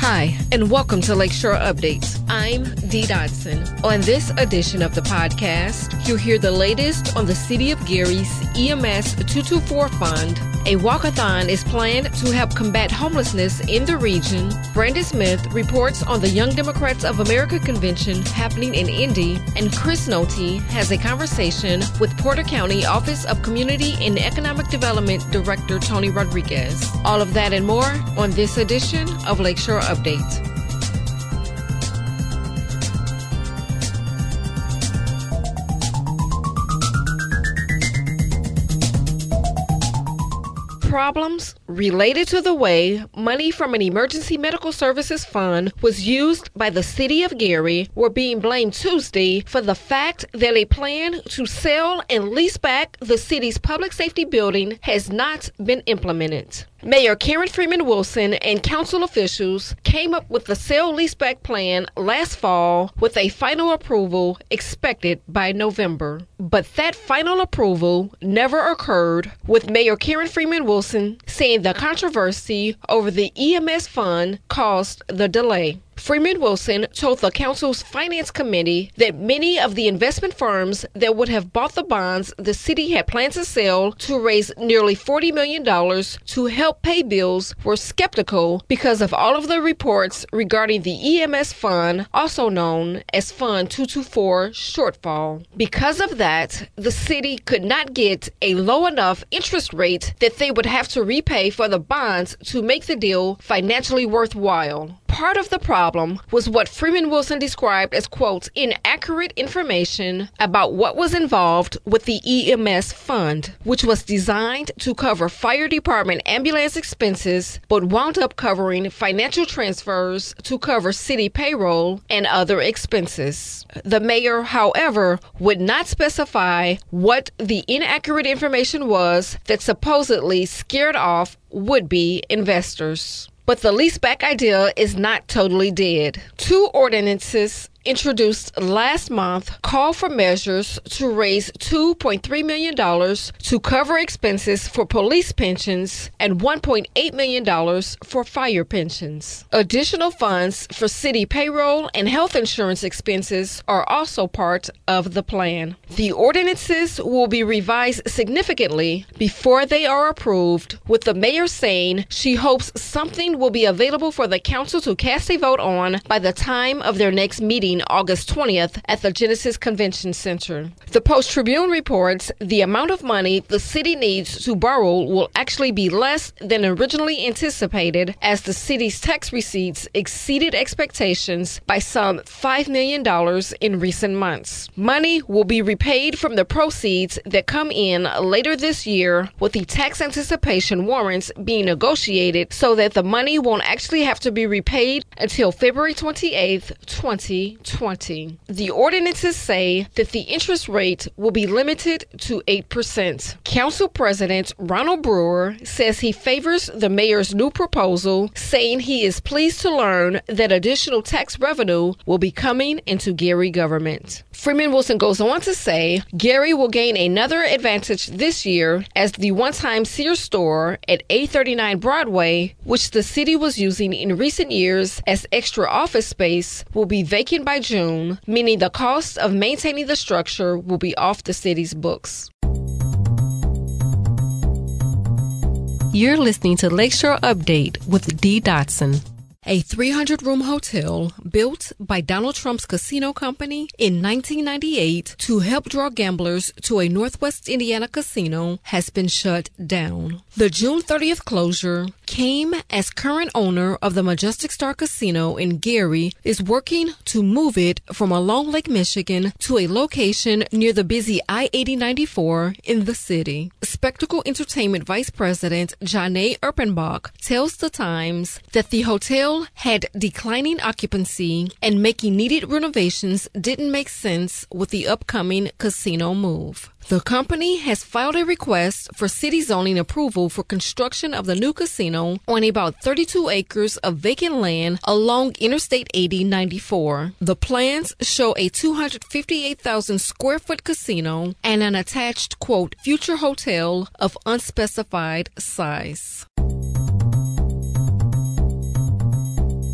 Hi, and welcome to Lakeshore Updates. I'm Dee Dodson. On this edition of the podcast, you'll hear the latest on the City of Gary's EMS 224 Fund. A walkathon is planned to help combat homelessness in the region. Brandon Smith reports on the Young Democrats of America convention happening in Indy. And Chris Nolte has a conversation with Porter County Office of Community and Economic Development Director Tony Rodriguez. All of that and more on this edition of Lakeshore Update. Problems related to the way money from an emergency medical services fund was used by the City of Gary were being blamed Tuesday for the fact that a plan to sell and lease back the city's public safety building has not been implemented. Mayor Karen Freeman Wilson and council officials came up with the sale-leaseback plan last fall with a final approval expected by November. But that final approval never occurred, with Mayor Karen Freeman Wilson saying the controversy over the EMS fund caused the delay. Freeman Wilson told the council's finance committee that many of the investment firms that would have bought the bonds the city had planned to sell to raise nearly $40 million to help pay bills were skeptical because of all of the reports regarding the EMS fund, also known as Fund 224 shortfall. Because of that, the city could not get a low enough interest rate that they would have to repay for the bonds to make the deal financially worthwhile. Part of the problem was what Freeman Wilson described as, quote, inaccurate information about what was involved with the EMS fund, which was designed to cover fire department ambulance expenses, but wound up covering financial transfers to cover city payroll and other expenses. The mayor, however, would not specify what the inaccurate information was that supposedly scared off would-be investors. But the leaseback idea is not totally dead. Two ordinances introduced last month call for measures to raise $2.3 million to cover expenses for police pensions and $1.8 million for fire pensions. Additional funds for city payroll and health insurance expenses are also part of the plan. The ordinances will be revised significantly before they are approved, with the mayor saying she hopes something will be available for the council to cast a vote on by the time of their next meeting August 20th at the Genesis Convention Center. The Post-Tribune reports the amount of money the city needs to borrow will actually be less than originally anticipated, as the city's tax receipts exceeded expectations by some $5 million in recent months. Money will be repaid from the proceeds that come in later this year, with the tax anticipation warrants being negotiated so that the money won't actually have to be repaid until February 28th, 2020. The ordinances say that the interest rate will be limited to 8%. Council President Ronald Brewer says he favors the mayor's new proposal, saying he is pleased to learn that additional tax revenue will be coming into Gary government. Freeman Wilson goes on to say Gary will gain another advantage this year, as the one-time Sears store at 839 Broadway, which the city was using in recent years as extra office space, will be vacant by June, meaning the cost of maintaining the structure will be off the city's books. You're listening to Lakeshore Update with Dee Dodson. A 300-room hotel built by Donald Trump's casino company in 1998 to help draw gamblers to a Northwest Indiana casino has been shut down. The June 30th closure came as current owner of the Majestic Star Casino in Gary is working to move it from along Lake Michigan to a location near the busy I-80-94 in the city. Spectacle Entertainment Vice President Janae Erpenbach tells The Times that the hotel had declining occupancy and making needed renovations didn't make sense with the upcoming casino move. The company has filed a request for city zoning approval for construction of the new casino on about 32 acres of vacant land along Interstate 80-94. The plans show a 258,000 square foot casino and an attached, quote, future hotel of unspecified size.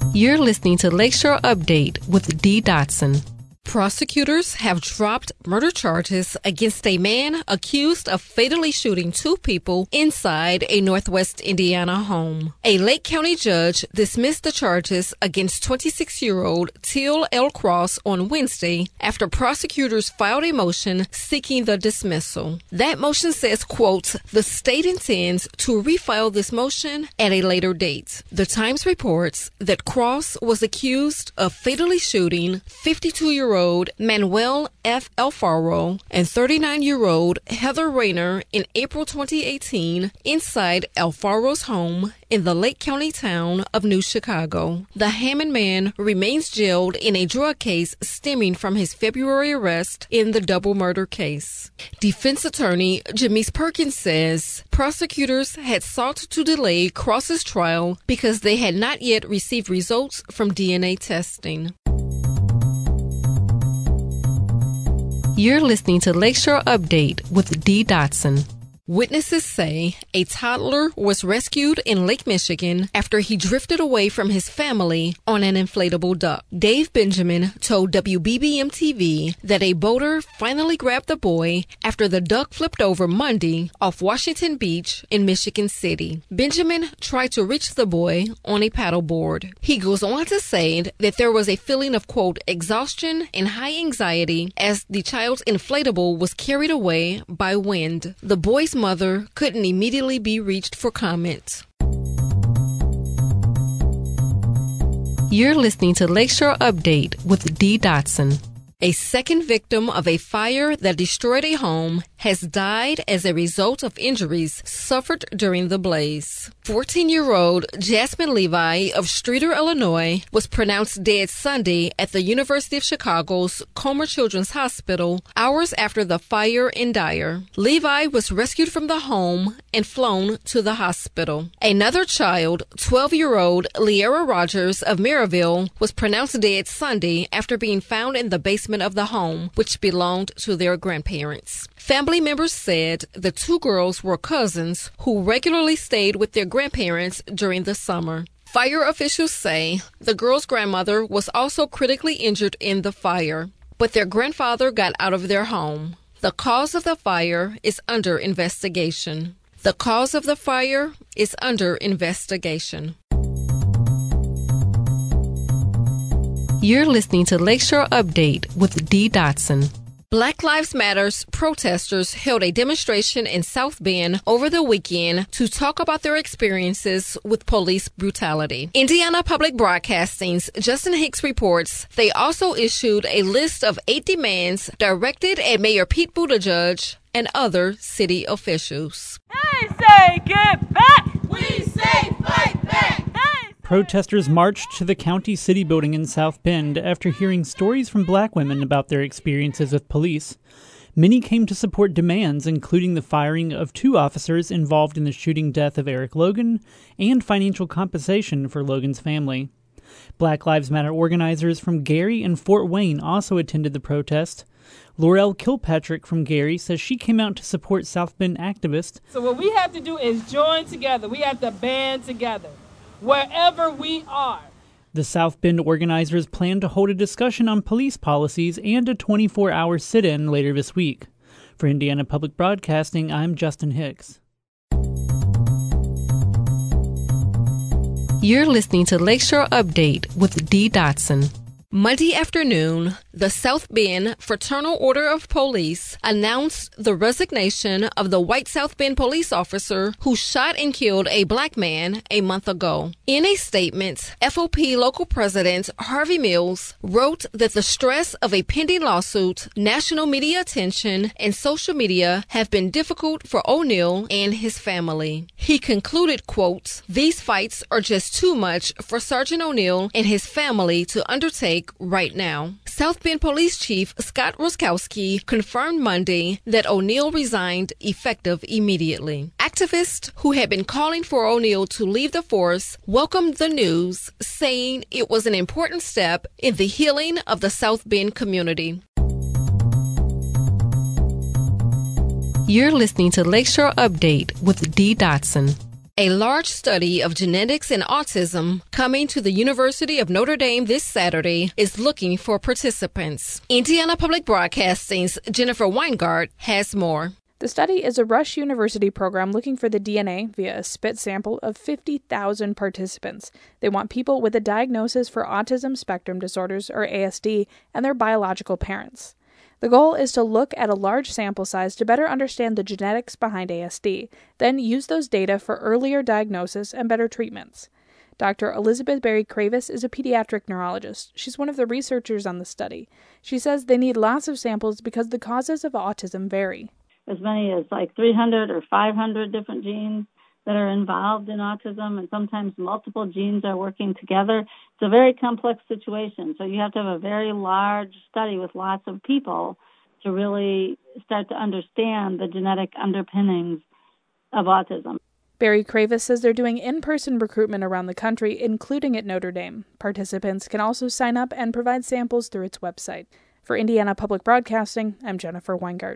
You're listening to Lakeshore Update with Dee Dotson. Prosecutors have dropped murder charges against a man accused of fatally shooting two people inside a Northwest Indiana home. A Lake County judge dismissed the charges against 26-year-old Teal L. Cross on Wednesday after prosecutors filed a motion seeking the dismissal. That motion says, quote, "The state intends to refile this motion at a later date." The Times reports that Cross was accused of fatally shooting 52-year-old Manuel F. Alfaro and 39-year-old Heather Rayner in April 2018 inside Alfaro's home in the Lake County town of New Chicago. The Hammond man remains jailed in a drug case stemming from his February arrest in the double murder case. Defense attorney Jamise Perkins says prosecutors had sought to delay Cross's trial because they had not yet received results from DNA testing. You're listening to Lakeshore Update with Dee Dotson. Witnesses say a toddler was rescued in Lake Michigan after he drifted away from his family on an inflatable duck. Dave Benjamin told WBBM-TV that a boater finally grabbed the boy after the duck flipped over Monday off Washington Beach in Michigan City. Benjamin tried to reach the boy on a paddleboard. He goes on to say that there was a feeling of, quote, exhaustion and high anxiety as the child's inflatable was carried away by wind. The boy's mother couldn't immediately be reached for comment. You're listening to Lakeshore Update with Dee Dotson. A second victim of a fire that destroyed a home has died as a result of injuries suffered during the blaze. 14-year-old Jasmine Levi of Streator, Illinois, was pronounced dead Sunday at the University of Chicago's Comer Children's Hospital hours after the fire in Dyer. Levi was rescued from the home and flown to the hospital. Another child, 12-year-old Leara Rogers of Maryville, was pronounced dead Sunday after being found in the basement of the home, which belonged to their grandparents. Family members said the two girls were cousins who regularly stayed with their grandparents during the summer. Fire officials say the girls' grandmother was also critically injured in the fire, but their grandfather got out of their home. The cause of the fire is under investigation. The cause of the fire is under investigation. You're listening to Lakeshore Update with Dee Dotson. Black Lives Matter's protesters held a demonstration in South Bend over the weekend to talk about their experiences with police brutality. Indiana Public Broadcasting's Justin Hicks reports they also issued a list of 8 demands directed at Mayor Pete Buttigieg and other city officials. They say get back! We say fight back! Protesters marched to the county city building in South Bend after hearing stories from black women about their experiences with police. Many came to support demands, including the firing of 2 officers involved in the shooting death of Eric Logan and financial compensation for Logan's family. Black Lives Matter organizers from Gary and Fort Wayne also attended the protest. Laurel Kilpatrick from Gary says she came out to support South Bend activists. So what we have to do is join together. We have to band together. Wherever we are. The South Bend organizers plan to hold a discussion on police policies and a 24-hour sit-in later this week. For Indiana Public Broadcasting, I'm Justin Hicks. You're listening to Lakeshore Update with Dee Dotson. Monday afternoon, the South Bend Fraternal Order of Police announced the resignation of the white South Bend police officer who shot and killed a black man a month ago. In a statement, FOP local president Harvey Mills wrote that the stress of a pending lawsuit, national media attention, and social media have been difficult for O'Neal and his family. He concluded, quote, "These fights are just too much for Sergeant O'Neal and his family to undertake right now." South Bend Police Chief Scott Ruskowski confirmed Monday that O'Neal resigned effective immediately. Activists who had been calling for O'Neal to leave the force welcomed the news, saying it was an important step in the healing of the South Bend community. You're listening to Lakeshore Update with Dee Dotson. A large study of genetics and autism coming to the University of Notre Dame this Saturday is looking for participants. Indiana Public Broadcasting's Jennifer Weingart has more. The study is a Rush University program looking for the DNA via a spit sample of 50,000 participants. They want people with a diagnosis for autism spectrum disorders, or ASD, and their biological parents. The goal is to look at a large sample size to better understand the genetics behind ASD, then use those data for earlier diagnosis and better treatments. Dr. Elizabeth Berry Kravis is a pediatric neurologist. She's one of the researchers on the study. She says they need lots of samples because the causes of autism vary. As many as like 300 or 500 different genes that are involved in autism, and sometimes multiple genes are working together. It's a very complex situation, so you have to have a very large study with lots of people to really start to understand the genetic underpinnings of autism. Barry Kravis says they're doing in-person recruitment around the country, including at Notre Dame. Participants can also sign up and provide samples through its website. For Indiana Public Broadcasting, I'm Jennifer Weingart.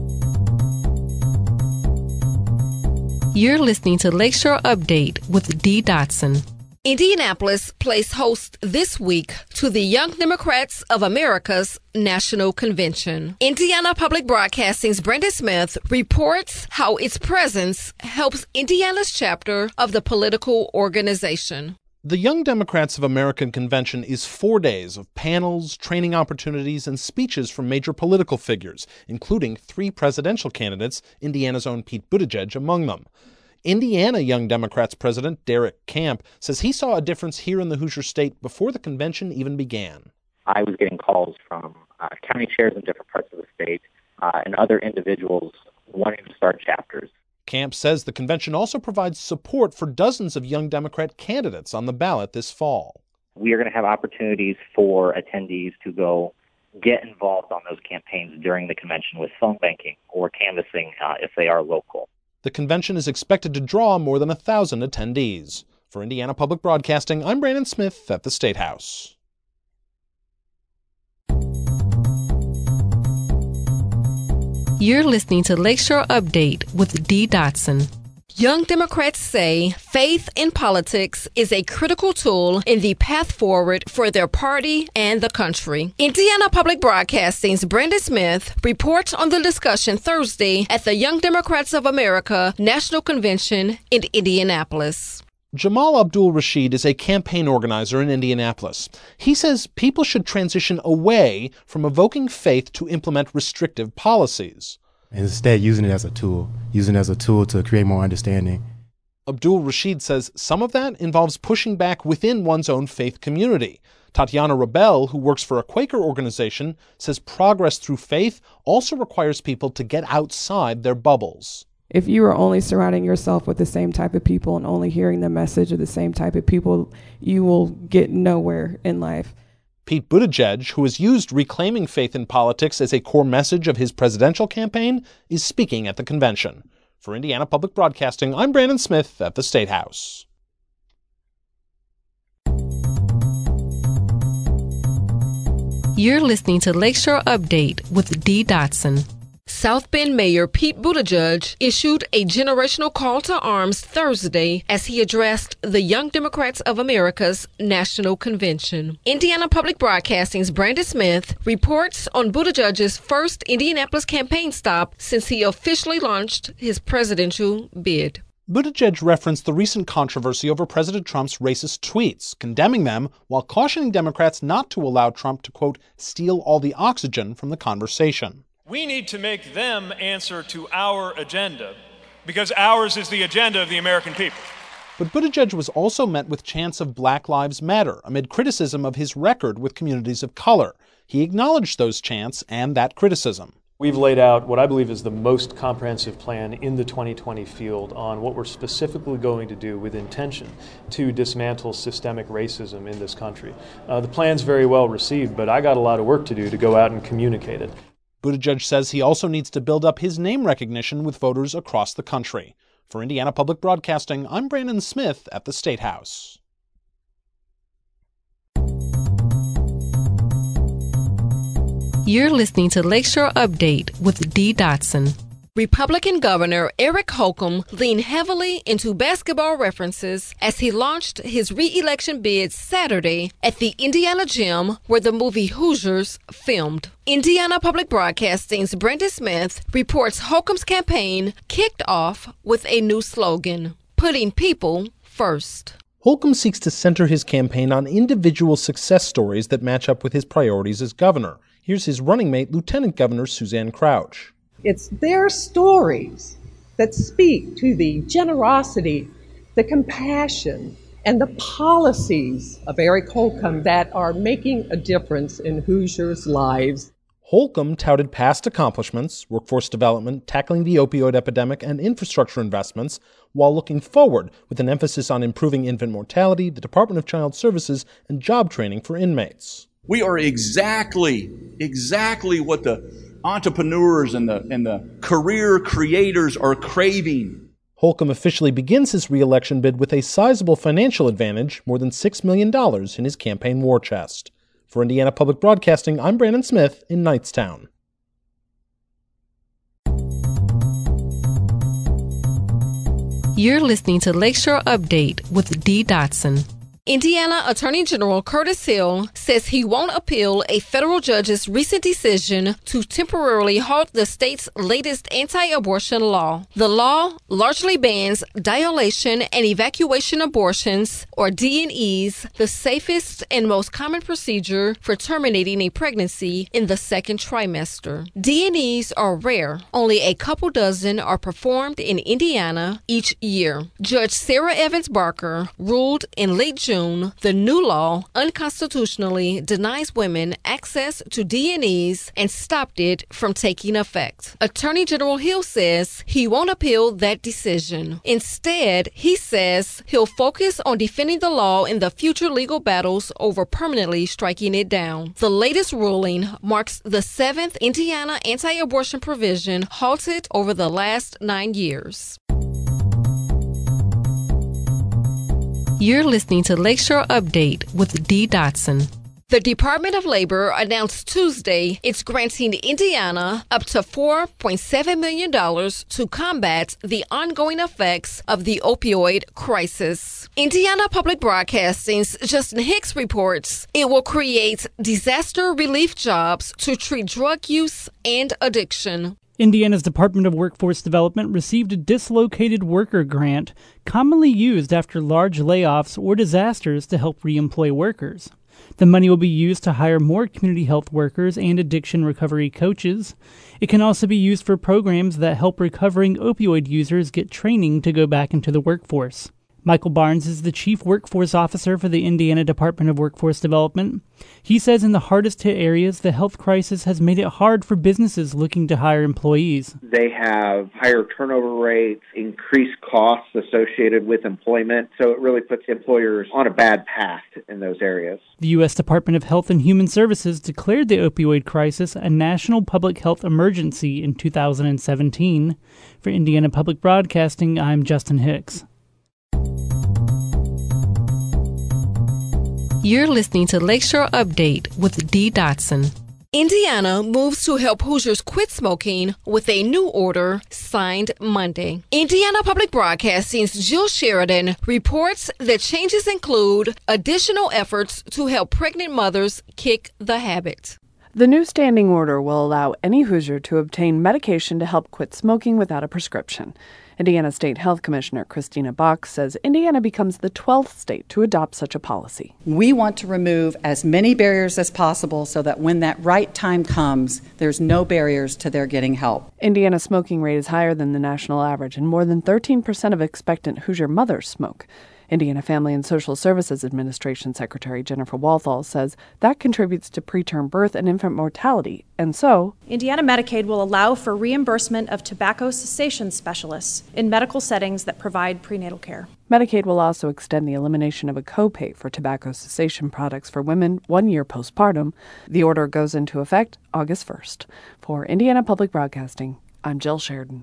You're listening to Lakeshore Update with Dee Dotson. Indianapolis plays host this week to the Young Democrats of America's National Convention. Indiana Public Broadcasting's Brenda Smith reports how its presence helps Indiana's chapter of the political organization. The Young Democrats of American Convention is 4 days of panels, training opportunities, and speeches from major political figures, including 3 presidential candidates, Indiana's own Pete Buttigieg among them. Indiana Young Democrats President Derek Camp says he saw a difference here in the Hoosier State before the convention even began. I was getting calls from county chairs in different parts of the state and other individuals wanting to start chapters. Camp says the convention also provides support for dozens of Young Democrat candidates on the ballot this fall. We are going to have opportunities for attendees to go get involved on those campaigns during the convention with phone banking or canvassing if they are local. The convention is expected to draw more than 1,000 attendees. For Indiana Public Broadcasting, I'm Brandon Smith at the State House. You're listening to Lakeshore Update with Dee Dotson. Young Democrats say faith in politics is a critical tool in the path forward for their party and the country. Indiana Public Broadcasting's Brenda Smith reports on the discussion Thursday at the Young Democrats of America National Convention in Indianapolis. Jamal Abdul Rashid is a campaign organizer in Indianapolis. He says people should transition away from evoking faith to implement restrictive policies. And instead using it as a tool to create more understanding. Abdul Rashid says some of that involves pushing back within one's own faith community. Tatiana Rebel, who works for a Quaker organization, says progress through faith also requires people to get outside their bubbles. If you are only surrounding yourself with the same type of people and only hearing the message of the same type of people, you will get nowhere in life. Pete Buttigieg, who has used reclaiming faith in politics as a core message of his presidential campaign, is speaking at the convention. For Indiana Public Broadcasting, I'm Brandon Smith at the State House. You're listening to Lakeshore Update with Dee Dotson. South Bend Mayor Pete Buttigieg issued a generational call to arms Thursday as he addressed the Young Democrats of America's National Convention. Indiana Public Broadcasting's Brandon Smith reports on Buttigieg's first Indianapolis campaign stop since he officially launched his presidential bid. Buttigieg referenced the recent controversy over President Trump's racist tweets, condemning them while cautioning Democrats not to allow Trump to, quote, steal all the oxygen from the conversation. We need to make them answer to our agenda, because ours is the agenda of the American people. But Buttigieg was also met with chants of Black Lives Matter amid criticism of his record with communities of color. He acknowledged those chants and that criticism. We've laid out what I believe is the most comprehensive plan in the 2020 field on what we're specifically going to do with intention to dismantle systemic racism in this country. The plan's very well received, but I got a lot of work to do to go out and communicate it. Buttigieg says he also needs to build up his name recognition with voters across the country. For Indiana Public Broadcasting, I'm Brandon Smith at the State House. You're listening to Lakeshore Update with Dee Dotson. Republican Governor Eric Holcomb leaned heavily into basketball references as he launched his re-election bid Saturday at the Indiana gym where the movie Hoosiers filmed. Indiana Public Broadcasting's Brandon Smith reports Holcomb's campaign kicked off with a new slogan, "Putting people first." Holcomb seeks to center his campaign on individual success stories that match up with his priorities as governor. Here's his running mate, Lieutenant Governor Suzanne Crouch. It's their stories that speak to the generosity, the compassion, and the policies of Eric Holcomb that are making a difference in Hoosiers' lives. Holcomb touted past accomplishments, workforce development, tackling the opioid epidemic, and infrastructure investments, while looking forward with an emphasis on improving infant mortality, the Department of Child Services, and job training for inmates. We are exactly what the entrepreneurs and the career creators are craving. Holcomb officially begins his re-election bid with a sizable financial advantage, more than $6 million in his campaign war chest. For Indiana Public Broadcasting, I'm Brandon Smith in Knightstown. You're listening to Lakeshore Update with Dee Dotson. Indiana Attorney General Curtis Hill says he won't appeal a federal judge's recent decision to temporarily halt the state's latest anti-abortion law. The law largely bans dilation and evacuation abortions, or D&Es, the safest and most common procedure for terminating a pregnancy in the second trimester. D&Es are rare. Only a couple dozen are performed in Indiana each year. Judge Sarah Evans Barker ruled in late June the new law unconstitutionally denies women access to D&Es and stopped it from taking effect. Attorney General Hill says he won't appeal that decision. Instead, he says he'll focus on defending the law in the future legal battles over permanently striking it down. The latest ruling marks the 7th Indiana anti-abortion provision halted over the last 9 years. You're listening to Lakeshore Update with Dee Dotson. The Department of Labor announced Tuesday it's granting Indiana up to $4.7 million to combat the ongoing effects of the opioid crisis. Indiana Public Broadcasting's Justin Hicks reports it will create disaster relief jobs to treat drug use and addiction. Indiana's Department of Workforce Development received a dislocated worker grant, commonly used after large layoffs or disasters to help reemploy workers. The money will be used to hire more community health workers and addiction recovery coaches. It can also be used for programs that help recovering opioid users get training to go back into the workforce. Michael Barnes is the Chief Workforce Officer for the Indiana Department of Workforce Development. He says in the hardest hit areas, the health crisis has made it hard for businesses looking to hire employees. They have higher turnover rates, increased costs associated with employment, so it really puts employers on a bad path in those areas. The U.S. Department of Health and Human Services declared the opioid crisis a national public health emergency in 2017. For Indiana Public Broadcasting, I'm Justin Hicks. You're listening to Lakeshore Update with Dee Dotson. Indiana moves to help Hoosiers quit smoking with a new order signed Monday. Indiana Public Broadcasting's Jill Sheridan reports that changes include additional efforts to help pregnant mothers kick the habit. The new standing order will allow any Hoosier to obtain medication to help quit smoking without a prescription. Indiana State Health Commissioner Christina Bach says Indiana becomes the 12th state to adopt such a policy. We want to remove as many barriers as possible so that when that right time comes, there's no barriers to their getting help. Indiana's smoking rate is higher than the national average, and more than 13% of expectant Hoosier mothers smoke. Indiana Family and Social Services Administration Secretary Jennifer Walthall says that contributes to preterm birth and infant mortality, and so Indiana Medicaid will allow for reimbursement of tobacco cessation specialists in medical settings that provide prenatal care. Medicaid will also extend the elimination of a copay for tobacco cessation products for women 1 year postpartum. The order goes into effect August 1st. For Indiana Public Broadcasting, I'm Jill Sheridan.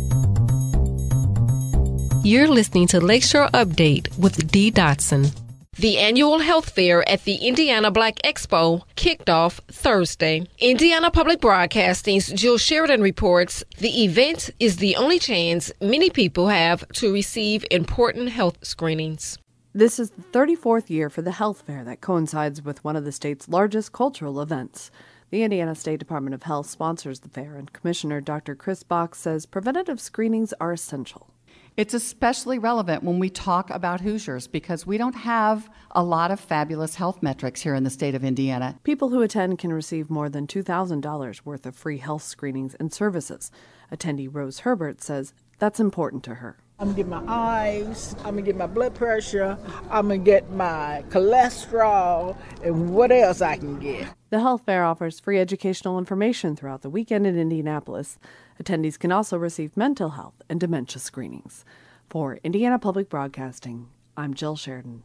You're listening to Lakeshore Update with Dee Dotson. The annual health fair at the Indiana Black Expo kicked off Thursday. Indiana Public Broadcasting's Jill Sheridan reports the event is the only chance many people have to receive important health screenings. This is the 34th year for the health fair that coincides with one of the state's largest cultural events. The Indiana State Department of Health sponsors the fair, and Commissioner Dr. Chris Bach says preventative screenings are essential. It's especially relevant when we talk about Hoosiers because we don't have a lot of fabulous health metrics here in the state of Indiana. People who attend can receive more than $2,000 worth of free health screenings and services. Attendee Rose Herbert says that's important to her. I'm going to get my eyes, I'm going to get my blood pressure, I'm going to get my cholesterol, and what else I can get. The health fair offers free educational information throughout the weekend in Indianapolis. Attendees can also receive mental health and dementia screenings. For Indiana Public Broadcasting, I'm Jill Sheridan.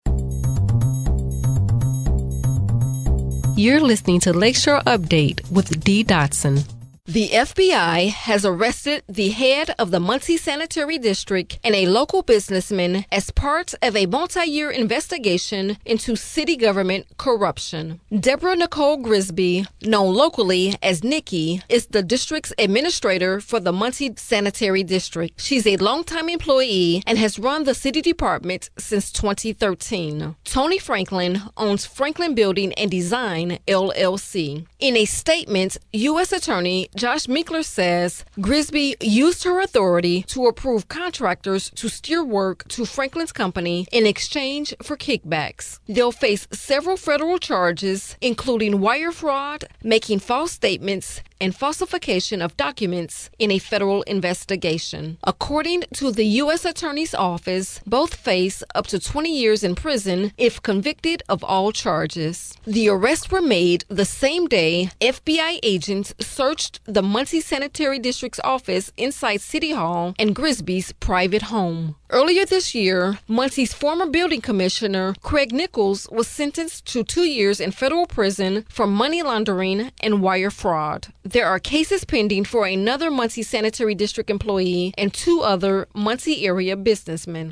You're listening to Lakeshore Update with Dee Dotson. The FBI has arrested the head of the Muncie Sanitary District and a local businessman as part of a multi-year investigation into city government corruption. Deborah Nicole Grisby, known locally as Nikki, is the district's administrator for the Muncie Sanitary District. She's a longtime employee and has run the city department since 2013. Tony Franklin owns Franklin Building and Design, LLC. In a statement, U.S. Attorney Josh Minkler says Grisby used her authority to approve contractors to steer work to Franklin's company in exchange for kickbacks. They'll face several federal charges, including wire fraud, making false statements, and falsification of documents in a federal investigation. According to the U.S. Attorney's Office, both face up to 20 years in prison if convicted of all charges. The arrests were made the same day FBI agents searched the Muncie Sanitary District's office inside City Hall and Grisby's private home. Earlier this year, Muncie's former building commissioner, Craig Nichols, was sentenced to 2 years in federal prison for money laundering and wire fraud. There are cases pending for another Muncie Sanitary District employee and 2 other Muncie area businessmen.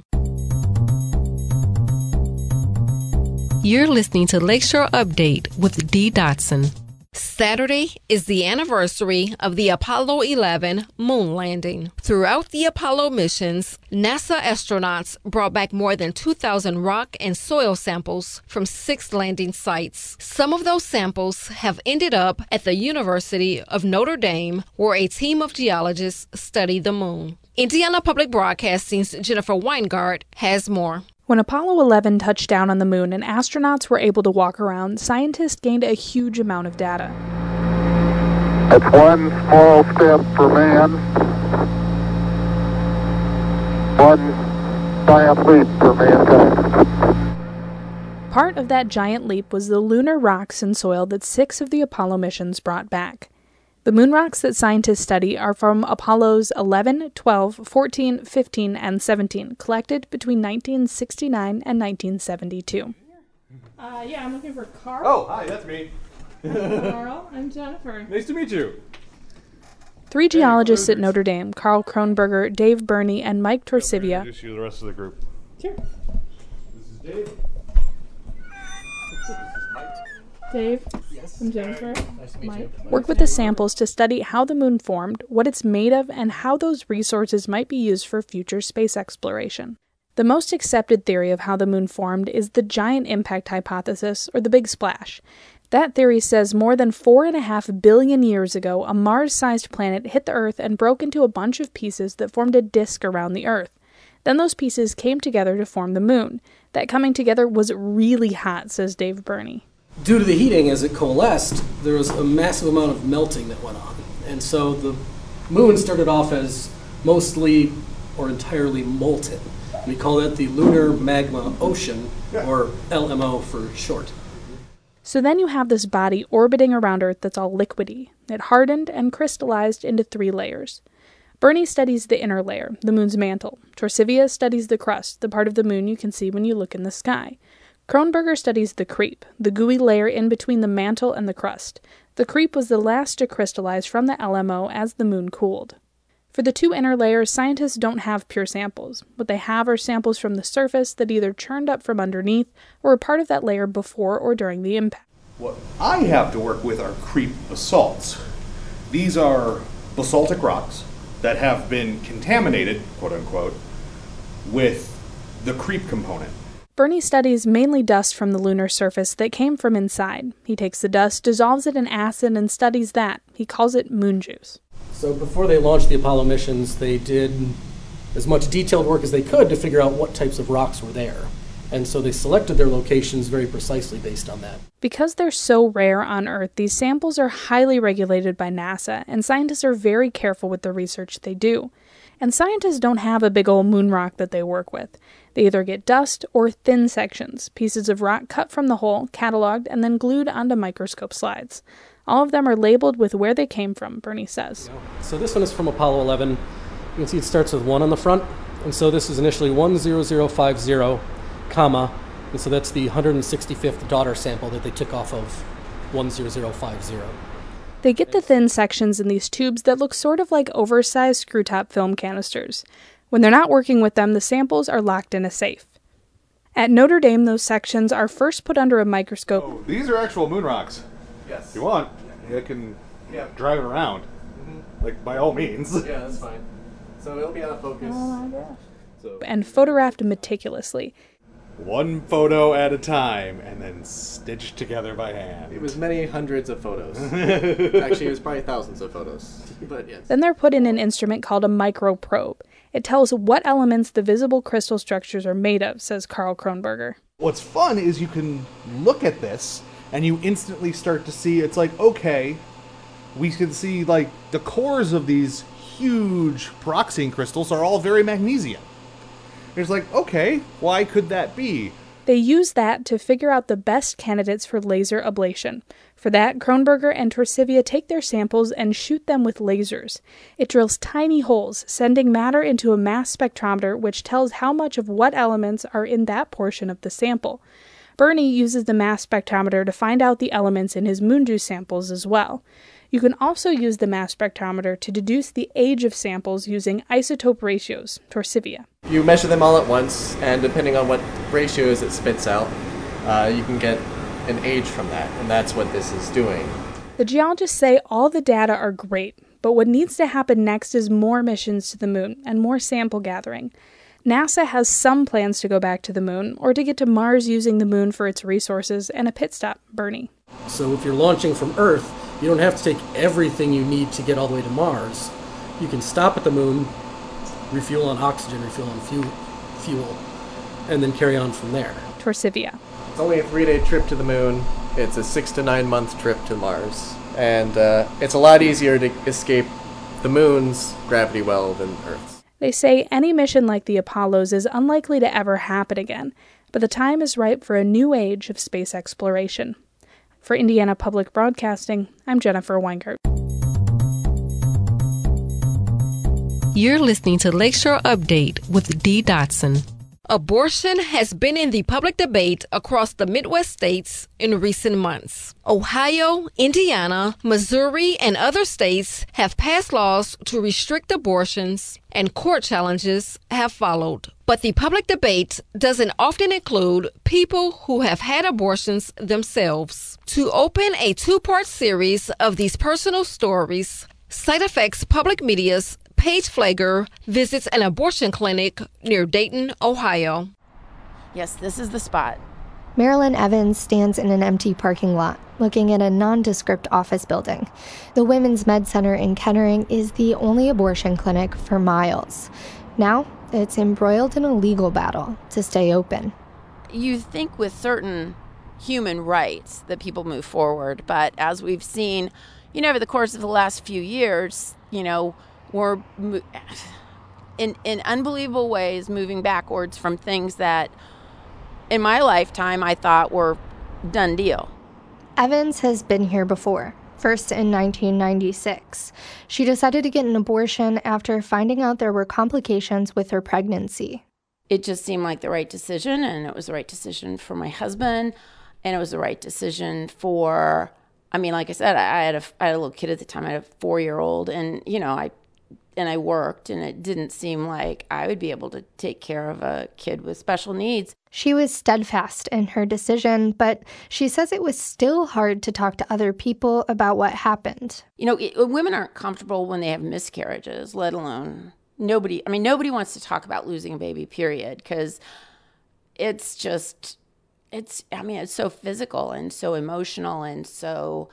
You're listening to Lakeshore Update with Dee Dotson. Saturday is the anniversary of the Apollo 11 moon landing. Throughout the Apollo missions, NASA astronauts brought back more than 2,000 rock and soil samples from 6 landing sites. Some of those samples have ended up at the University of Notre Dame, where a team of geologists study the moon. Indiana Public Broadcasting's Jennifer Weingart has more. When Apollo 11 touched down on the moon and astronauts were able to walk around, scientists gained a huge amount of data. It's one small step for man, one giant leap for mankind. Part of that giant leap was the lunar rocks and soil that 6 of the Apollo missions brought back. The moon rocks that scientists study are from Apollos 11, 12, 14, 15, and 17, collected between 1969 and 1972. I'm looking for Carl. Oh, hi, that's me. Hi, Carl. I'm Jennifer. Nice to meet you. 3 geologists at Notre Dame, Carl Kronberger, Dave Burney, and Mike Torsivia. Introduce you to the rest of the group. Sure. This is Dave. Dave. Yes. I'm Jennifer. Nice to meet Mike. you. Work with the samples to study how the moon formed, what it's made of, and how those resources might be used for future space exploration. The most accepted theory of how the moon formed is the giant impact hypothesis, or the Big Splash. That theory says more than 4.5 billion years ago, a Mars-sized planet hit the Earth and broke into a bunch of pieces that formed a disk around the Earth. Then those pieces came together to form the moon. That coming together was really hot, says Dave Burney. Due to the heating, as it coalesced, there was a massive amount of melting that went on. And so the moon started off as mostly or entirely molten. We call that the Lunar Magma Ocean, or LMO for short. So then you have this body orbiting around Earth that's all liquidy. It hardened and crystallized into 3 layers. Burney studies the inner layer, the moon's mantle. Torsivia studies the crust, the part of the moon you can see when you look in the sky. Kronberger studies the creep, the gooey layer in between the mantle and the crust. The creep was the last to crystallize from the LMO as the moon cooled. For the two inner layers, scientists don't have pure samples. What they have are samples from the surface that either churned up from underneath or are part of that layer before or during the impact. What I have to work with are creep basalts. These are basaltic rocks that have been contaminated, quote unquote, with the creep component. Bernie studies mainly dust from the lunar surface that came from inside. He takes the dust, dissolves it in acid, and studies that. He calls it moon juice. So before they launched the Apollo missions, they did as much detailed work as they could to figure out what types of rocks were there. And so they selected their locations very precisely based on that. Because they're so rare on Earth, these samples are highly regulated by NASA, and scientists are very careful with the research they do. And scientists don't have a big old moon rock that they work with. They either get dust or thin sections, pieces of rock cut from the hole, cataloged, and then glued onto microscope slides. All of them are labeled with where they came from, Bernie says. So this one is from Apollo 11. You can see it starts with 1 on the front. And so this is initially 10050, comma, and so that's the 165th daughter sample that they took off of 10050. They get the thin sections in these tubes that look sort of like oversized screw-top film canisters. When they're not working with them, the samples are locked in a safe. At Notre Dame, those sections are first put under a microscope. Oh, these are actual moon rocks. Yes. If you want, you can drive it around. Mm-hmm. Like, by all means. Yeah, that's fine. So it'll be out of focus. Oh my gosh. And photographed meticulously. One photo at a time, and then stitched together by hand. It was many hundreds of photos. Actually, it was probably thousands of photos. But yes. Then they're put in an instrument called a microprobe. It tells what elements the visible crystal structures are made of, says Carl Kronberger. What's fun is you can look at this, and you instantly start to see, it's like, okay, we can see, like, the cores of these huge pyroxene crystals are all very magnesium. It's like, okay, why could that be? They use that to figure out the best candidates for laser ablation. For that, Kronberger and Torsivia take their samples and shoot them with lasers. It drills tiny holes, sending matter into a mass spectrometer which tells how much of what elements are in that portion of the sample. Bernie uses the mass spectrometer to find out the elements in his moon juice samples as well. You can also use the mass spectrometer to deduce the age of samples using isotope ratios, Torsivia. You measure them all at once, and depending on what ratios it spits out, you can get an age from that, and that's what this is doing. The geologists say all the data are great, but what needs to happen next is more missions to the moon and more sample gathering. NASA has some plans to go back to the moon, or to get to Mars using the moon for its resources, and a pit stop, Bernie. So if you're launching from Earth, you don't have to take everything you need to get all the way to Mars. You can stop at the moon, refuel on oxygen, refuel on fuel, and then carry on from there. Torsivia. It's only a 3-day trip to the moon. It's a 6 to 9 month trip to Mars. And it's a lot easier to escape the moon's gravity well than Earth's. They say any mission like the Apollos is unlikely to ever happen again, but the time is ripe for a new age of space exploration. For Indiana Public Broadcasting, I'm Jennifer Weingart. You're listening to Lakeshore Update with Dee Dotson. Abortion has been in the public debate across the Midwest states in recent months. Ohio, Indiana, Missouri, and other states have passed laws to restrict abortions, and court challenges have followed. But the public debate doesn't often include people who have had abortions themselves. To open a 2-part series of these personal stories, Side Effects Public Media's Paige Flager visits an abortion clinic near Dayton, Ohio. Yes, this is the spot. Marilyn Evans stands in an empty parking lot, looking at a nondescript office building. The Women's Med Center in Kettering is the only abortion clinic for miles. Now, it's embroiled in a legal battle to stay open. You think with certain human rights that people move forward, but as we've seen, over the course of the last few years, we're in unbelievable ways moving backwards from things that in my lifetime I thought were done deal. Evans has been here before, first in 1996. She decided to get an abortion after finding out there were complications with her pregnancy. It just seemed like the right decision, and it was the right decision for my husband, and it was the right decision for, like I said, I had a little kid at the time. I had a 4-year-old, and, and I worked, and it didn't seem like I would be able to take care of a kid with special needs. She was steadfast in her decision, but she says it was still hard to talk to other people about what happened. You know, women aren't comfortable when they have miscarriages, let alone nobody wants to talk about losing a baby, period, because it's so physical and so emotional and so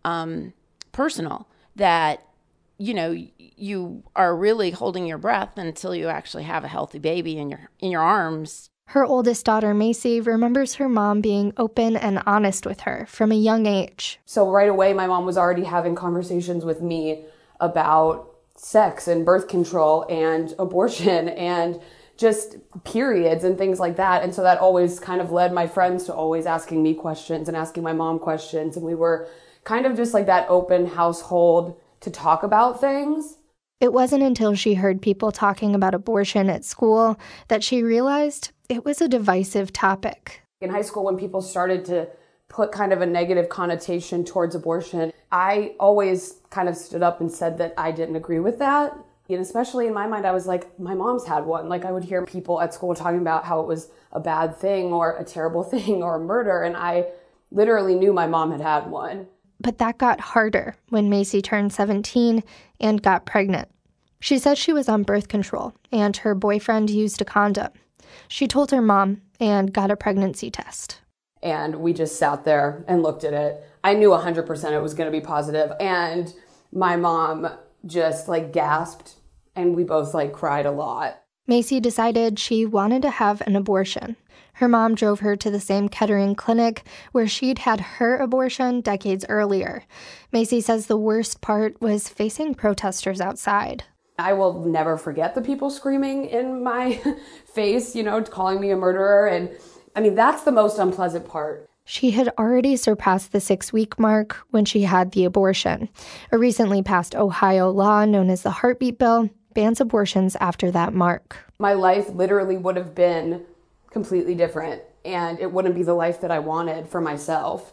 personal that, you know, you are really holding your breath until you actually have a healthy baby in your arms. Her oldest daughter, Macy, remembers her mom being open and honest with her from a young age. So right away, my mom was already having conversations with me about sex and birth control and abortion and just periods and things like that. And so that always kind of led my friends to always asking me questions and asking my mom questions. And we were kind of just like that open household to talk about things. It wasn't until she heard people talking about abortion at school that she realized it was a divisive topic. In high school, when people started to put kind of a negative connotation towards abortion, I always kind of stood up and said that I didn't agree with that. And especially in my mind, I was like, my mom's had one. Like, I would hear people at school talking about how it was a bad thing or a terrible thing or a murder, and I literally knew my mom had had one. But that got harder when Macy turned 17 and got pregnant. She says she was on birth control and her boyfriend used a condom. She told her mom and got a pregnancy test. And we just sat there and looked at it. I knew 100% it was going to be positive. And my mom just like gasped and we both like cried a lot. Macy decided she wanted to have an abortion. Her mom drove her to the same Kettering clinic where she'd had her abortion decades earlier. Macy says the worst part was facing protesters outside. I will never forget the people screaming in my face, you know, calling me a murderer. And I mean, that's the most unpleasant part. She had already surpassed the 6-week mark when she had the abortion. A recently passed Ohio law known as the Heartbeat Bill bans abortions after that mark. My life literally would have been completely different, and it wouldn't be the life that I wanted for myself.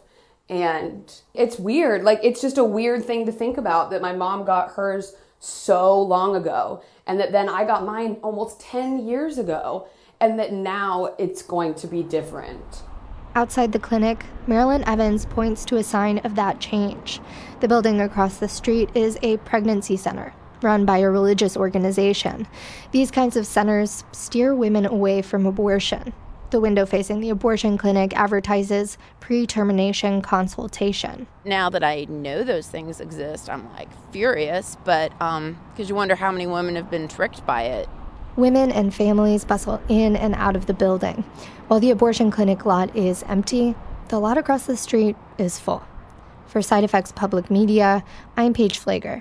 And it's weird. Like, it's just a weird thing to think about that my mom got hers so long ago, and that then I got mine almost 10 years ago, and that now it's going to be different. Outside the clinic, Marilyn Evans points to a sign of that change. The building across the street is a pregnancy center run by a religious organization. These kinds of centers steer women away from abortion. The window facing the abortion clinic advertises pre-termination consultation. Now that I know those things exist, I'm like furious, but because you wonder how many women have been tricked by it. Women and families bustle in and out of the building. While the abortion clinic lot is empty, the lot across the street is full. For Side Effects Public Media, I'm Paige Flager.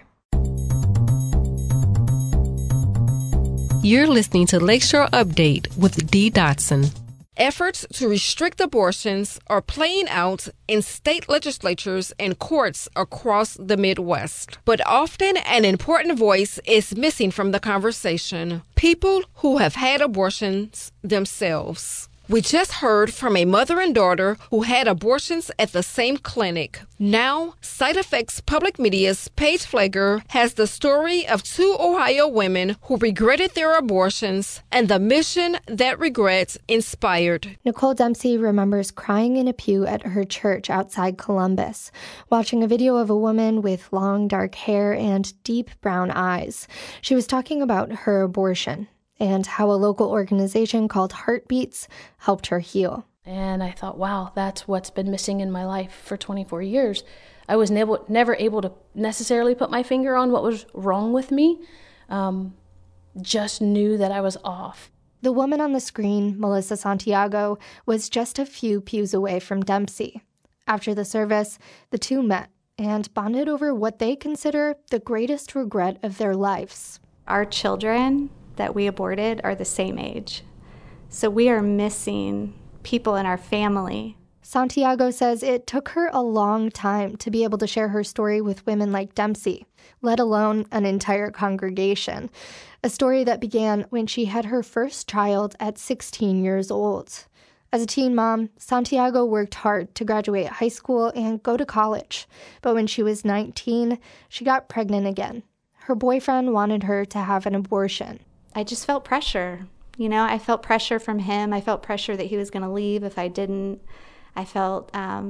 You're listening to Lakeshore Update with Dee Dotson. Efforts to restrict abortions are playing out in state legislatures and courts across the Midwest. But often an important voice is missing from the conversation: people who have had abortions themselves. We just heard from a mother and daughter who had abortions at the same clinic. Now, Side Effects Public Media's Paige Flager has the story of 2 Ohio women who regretted their abortions and the mission that regret inspired. Nicole Dempsey remembers crying in a pew at her church outside Columbus, watching a video of a woman with long dark hair and deep brown eyes. She was talking about her abortion and how a local organization called Heartbeats helped her heal. And I thought, wow, that's what's been missing in my life for 24 years. I was never able to necessarily put my finger on what was wrong with me, just knew that I was off. The woman on the screen, Melissa Santiago, was just a few pews away from Dempsey. After the service, the two met and bonded over what they consider the greatest regret of their lives. Our children that we aborted are the same age. So we are missing people in our family. Santiago says it took her a long time to be able to share her story with women like Dempsey, let alone an entire congregation. A story that began when she had her first child at 16 years old. As a teen mom, Santiago worked hard to graduate high school and go to college. But when she was 19, she got pregnant again. her boyfriend wanted her to have an abortion. I just felt pressure. I felt pressure from him. I felt pressure that he was going to leave if I didn't. I felt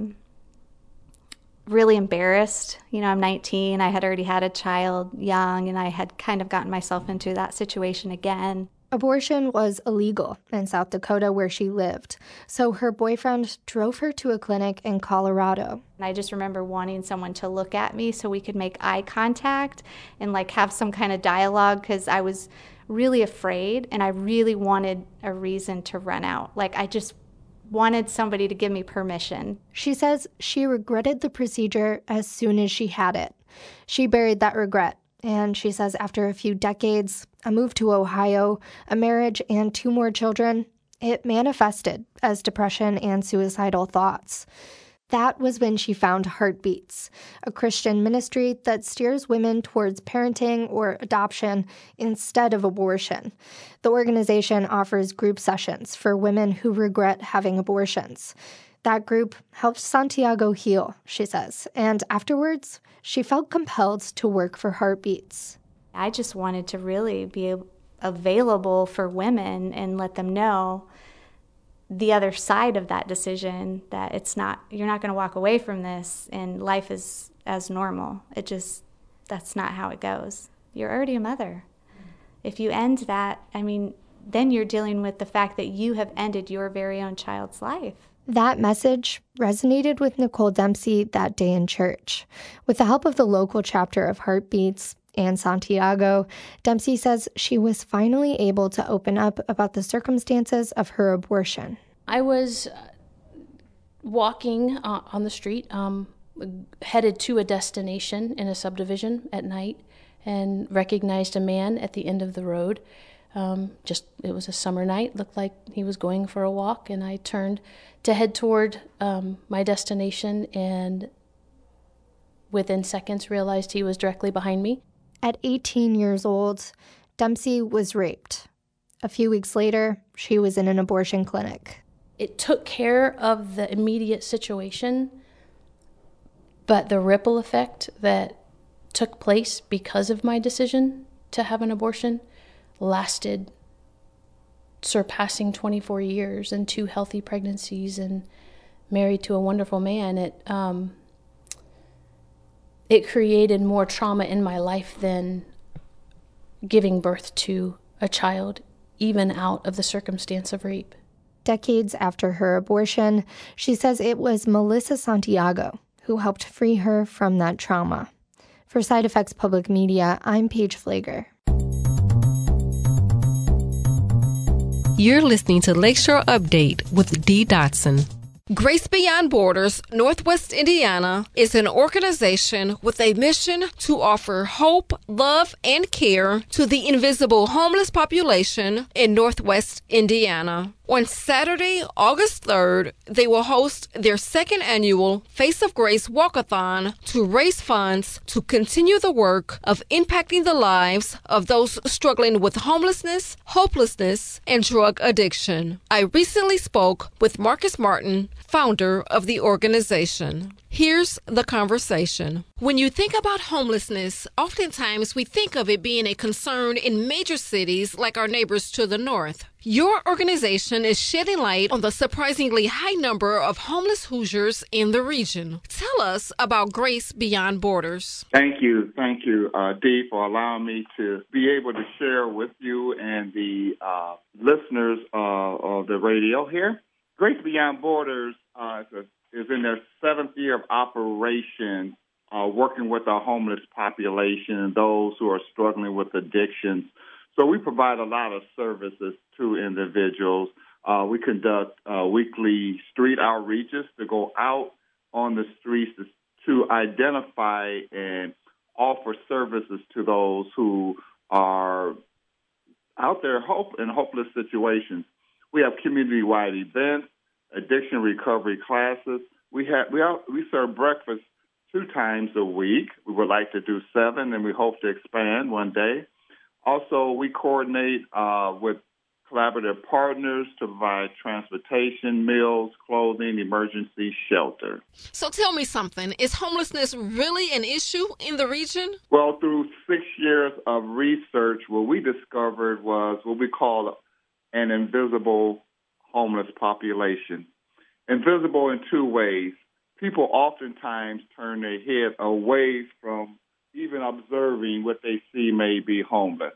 really embarrassed. I'm 19. I had already had a child young, and I had kind of gotten myself into that situation again. Abortion was illegal in South Dakota where she lived, so her boyfriend drove her to a clinic in Colorado. I just remember wanting someone to look at me so we could make eye contact and have some kind of dialogue, because I was really afraid and I really wanted a reason to run out. I just wanted somebody to give me permission. She says she regretted the procedure as soon as she had it. She buried that regret. And she says after a few decades, a move to Ohio, a marriage, and 2 more children, it manifested as depression and suicidal thoughts. That was when she found Heartbeats, a Christian ministry that steers women towards parenting or adoption instead of abortion. The organization offers group sessions for women who regret having abortions. That group helped Santiago heal, she says, and afterwards, she felt compelled to work for Heartbeats. I just wanted to really be available for women and let them know the other side of that decision, that you're not going to walk away from this and life is as normal. That's not how it goes. You're already a mother. If you end that, then you're dealing with the fact that you have ended your very own child's life. That message resonated with Nicole Dempsey that day in church. With the help of the local chapter of Heartbeats and Santiago, Dempsey says she was finally able to open up about the circumstances of her abortion. I was walking on the street, headed to a destination in a subdivision at night, and recognized a man at the end of the road. It was a summer night, looked like he was going for a walk, and I turned to head toward my destination, and within seconds realized he was directly behind me. At 18 years old, Dempsey was raped. A few weeks later, she was in an abortion clinic. It took care of the immediate situation, but the ripple effect that took place because of my decision to have an abortion lasted, surpassing 24 years and 2 healthy pregnancies and married to a wonderful man. It created more trauma in my life than giving birth to a child, even out of the circumstance of rape. Decades after her abortion, she says it was Melissa Santiago who helped free her from that trauma. For Side Effects Public Media, I'm Paige Flager. You're listening to Lakeshore Update with Dee Dotson. Grace Beyond Borders, Northwest Indiana, is an organization with a mission to offer hope, love, and care to the invisible homeless population in Northwest Indiana. On Saturday, August 3rd, they will host their 2nd annual Face of Grace Walkathon to raise funds to continue the work of impacting the lives of those struggling with homelessness, hopelessness, and drug addiction. I recently spoke with Marcus Martin, founder of the organization. Here's the conversation. When you think about homelessness, oftentimes we think of it being a concern in major cities like our neighbors to the north. Your organization is shedding light on the surprisingly high number of homeless Hoosiers in the region. Tell us about Grace Beyond Borders. Thank you, Dee, for allowing me to be able to share with you and the listeners of the radio here. Grace Beyond Borders is in their 7th year of operation, working with our homeless population and those who are struggling with addictions. So we provide a lot of services to individuals. We conduct weekly street outreaches to go out on the streets to identify and offer services to those who are out there in hopeless situations. We have community-wide events, addiction recovery classes. We serve breakfast 2 times a week. We would like to do 7, and we hope to expand one day. Also, we coordinate with collaborative partners to provide transportation, meals, clothing, emergency shelter. So tell me something. Is homelessness really an issue in the region? Well, through 6 years of research, what we discovered was what we call an invisible homeless population. Invisible in two ways. People oftentimes turn their head away from even observing what they see may be homeless.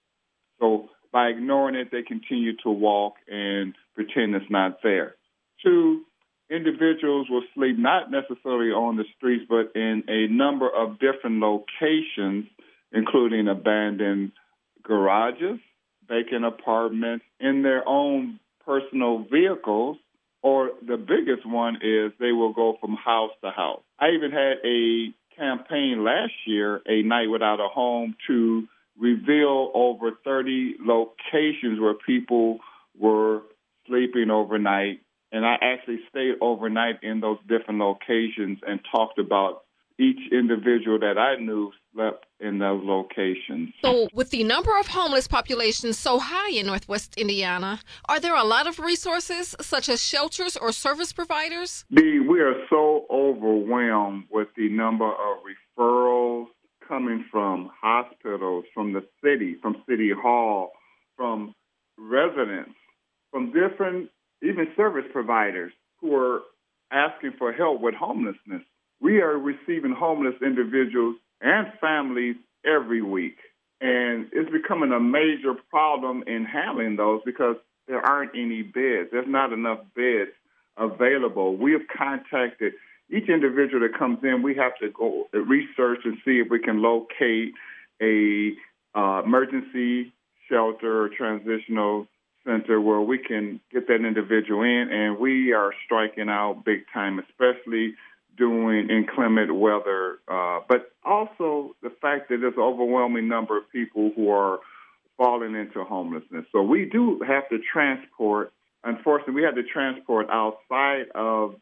So by ignoring it, they continue to walk and pretend it's not there. Two, individuals will sleep not necessarily on the streets, but in a number of different locations, including abandoned garages, vacant apartments, in their own personal vehicles, or the biggest one is they will go from house to house. I even had a campaign last year, A Night Without a Home, to reveal over 30 locations where people were sleeping overnight. And I actually stayed overnight in those different locations and talked about each individual that I knew slept in those locations. So with the number of homeless populations so high in Northwest Indiana, are there a lot of resources such as shelters or service providers? We are so overwhelmed with the number of referrals coming from hospitals, from the city, from City Hall, from residents, from different even service providers who are asking for help with homelessness. We are receiving homeless individuals and families every week, and it's becoming a major problem in handling those because there aren't any beds. There's not enough beds available. We have contacted each individual that comes in. We have to go research and see if we can locate a emergency shelter or transitional center where we can get that individual in, and we are striking out big time, especially during inclement weather, but also the fact that there's an overwhelming number of people who are falling into homelessness. So we do have to transport. Unfortunately, we have to transport outside of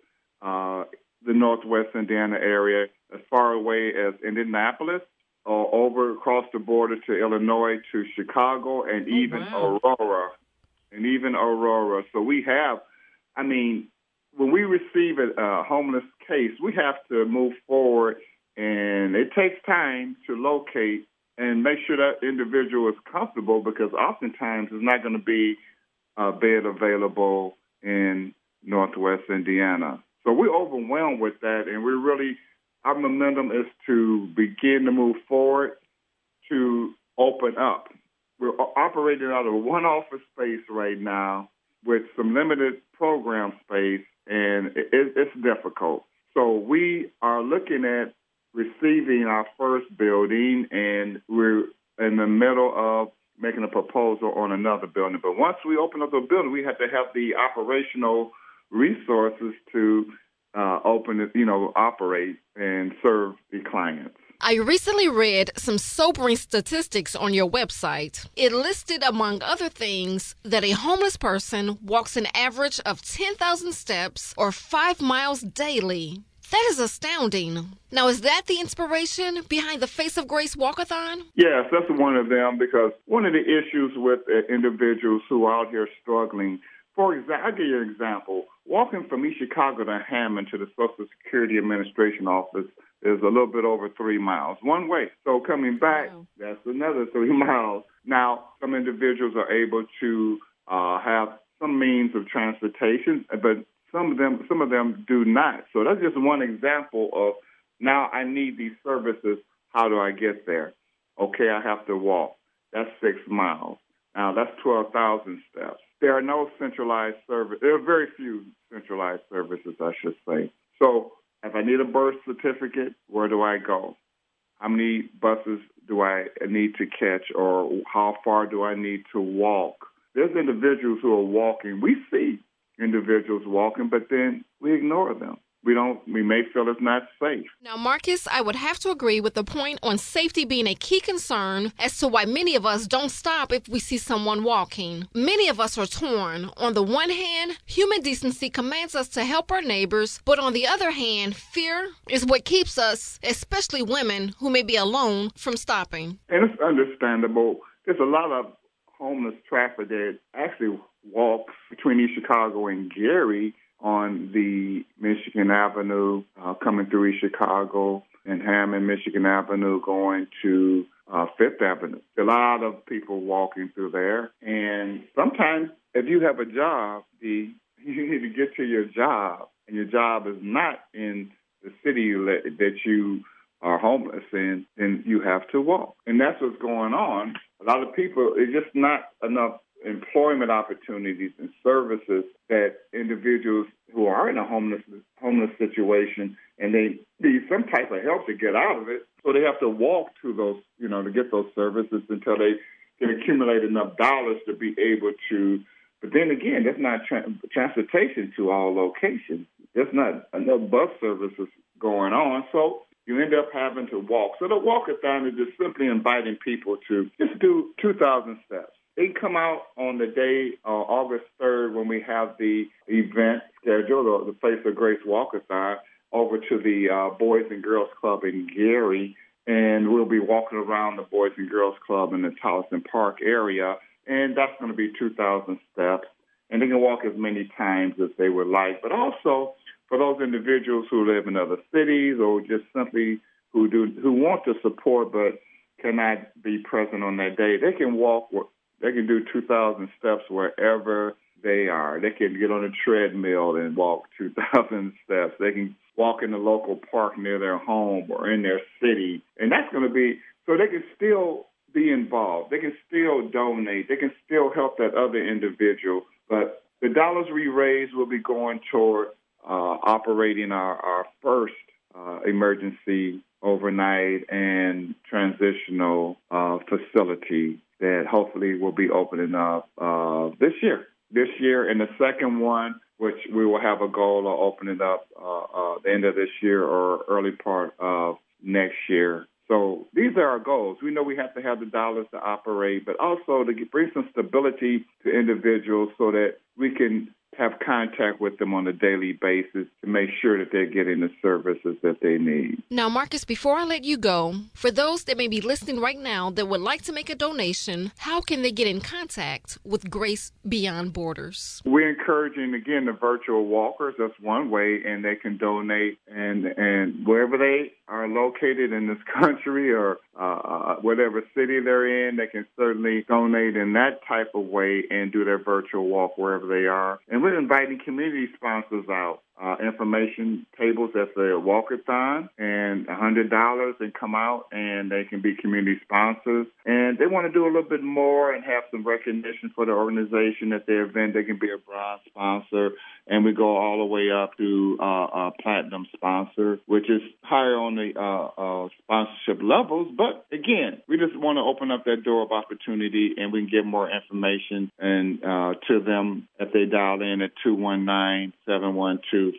the Northwest Indiana area as far away as Indianapolis, or over across the border to Illinois, to Chicago, and even Aurora. So we have, when we receive a homeless case, we have to move forward, and it takes time to locate and make sure that individual is comfortable, because oftentimes there's not going to be a bed available in Northwest Indiana. So we're overwhelmed with that, and our momentum is to begin to move forward to open up. We're operating out of one office space right now with some limited program space, and it's difficult. So we are looking at receiving our first building, and we're in the middle of making a proposal on another building. But once we open up the building, we have to have the operational resources to operate and serve the clients. I recently read some sobering statistics on your website. It listed, among other things, that a homeless person walks an average of 10,000 steps or 5 miles daily. That is astounding. Now, is that the inspiration behind the Face of Grace Walkathon? Yes, that's one of them, because one of the issues with individuals who are out here struggling, for example, I'll give you an example. Walking from East Chicago to Hammond to the Social Security Administration office is a little bit over 3 miles one way. So coming back, that's another 3 miles. Now, some individuals are able to have some means of transportation, but some of them do not. So that's just one example of, now I need these services. How do I get there? Okay, I have to walk. That's 6 miles. Now, that's 12,000 steps. There are no centralized services. There are very few centralized services, I should say. So if I need a birth certificate, where do I go? How many buses do I need to catch, or how far do I need to walk? There's individuals who are walking. We see individuals walking, but then we ignore them. We may feel it's not safe. Now, Marcus, I would have to agree with the point on safety being a key concern as to why many of us don't stop if we see someone walking. Many of us are torn. On the one hand, human decency commands us to help our neighbors, but on the other hand, fear is what keeps us, especially women who may be alone, from stopping. And it's understandable. There's a lot of homeless traffic that actually walks between East Chicago and Gary on the Michigan Avenue, coming through East Chicago, and Hammond, Michigan Avenue, going to Fifth Avenue. A lot of people walking through there. And sometimes if you have a job, you need to get to your job, and your job is not in the city that you are homeless in, then you have to walk. And that's what's going on. A lot of people, it's just not enough employment opportunities and services that individuals who are in a homeless situation, and they need some type of help to get out of it, so they have to walk to those, to get those services until they can accumulate enough dollars to be able to. But then again, that's not transportation to all locations. There's not enough bus services going on, so you end up having to walk. So the walkathon is just simply inviting people to just do 2,000 steps. They come out on the day, August 3rd, when we have the event scheduled, the Face of Grace Walkathon, over to the Boys and Girls Club in Gary, and we'll be walking around the Boys and Girls Club in the Tolleson Park area, and that's going to be 2,000 steps, and they can walk as many times as they would like. But also, for those individuals who live in other cities or just simply who want to support but cannot be present on that day, they can walk. They can do 2,000 steps wherever they are. They can get on a treadmill and walk 2,000 steps. They can walk in the local park near their home or in their city. And that's going to be, so they can still be involved. They can still donate. They can still help that other individual. But the dollars we raise will be going toward operating our first emergency overnight and transitional facility that hopefully will be opening up this year. And the second one, which we will have a goal of opening up the end of this year or early part of next year. So these are our goals. We know we have to have the dollars to operate, but also to bring some stability to individuals so that we can have contact with them on a daily basis to make sure that they're getting the services that they need. Now, Marcus, before I let you go, for those that may be listening right now that would like to make a donation, how can they get in contact with Grace Beyond Borders? We're encouraging, again, the virtual walkers. That's one way, and they can donate. And wherever they are located in this country or whatever city they're in, they can certainly donate in that type of way and do their virtual walk wherever they are. And we're inviting community sponsors out. Information tables at the walkathon and $100 and come out and they can be community sponsors. And they want to do a little bit more and have some recognition for the organization at their event. They can be a bronze sponsor, and we go all the way up to a platinum sponsor, which is higher on the sponsorship levels. But again, we just want to open up that door of opportunity, and we can get more information and to them if they dial in at 219-712-5192.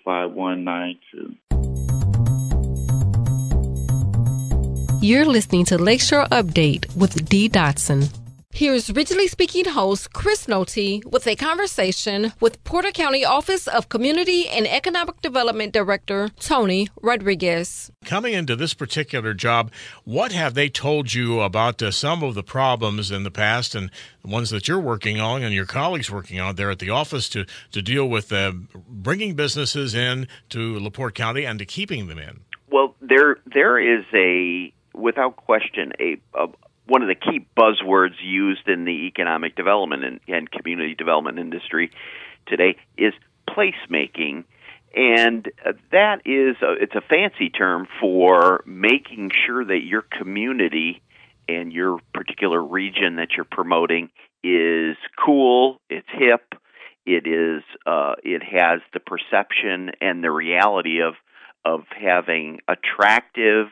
You're listening to Lakeshore Update with Dee Dotson. Here's Originally Speaking host Chris Noty with a conversation with Porter County Office of Community and Economic Development Director Tony Rodriguez. Coming into this particular job, what have they told you about some of the problems in the past and the ones that you're working on and your colleagues working on there at the office to deal with bringing businesses in to LaPorte County and to keeping them in? Well, there is without question, one of the key buzzwords used in the economic development and community development industry today is placemaking, and that is it's a fancy term for making sure that your community and your particular region that you're promoting is cool, it's hip, it has the perception and the reality of having attractive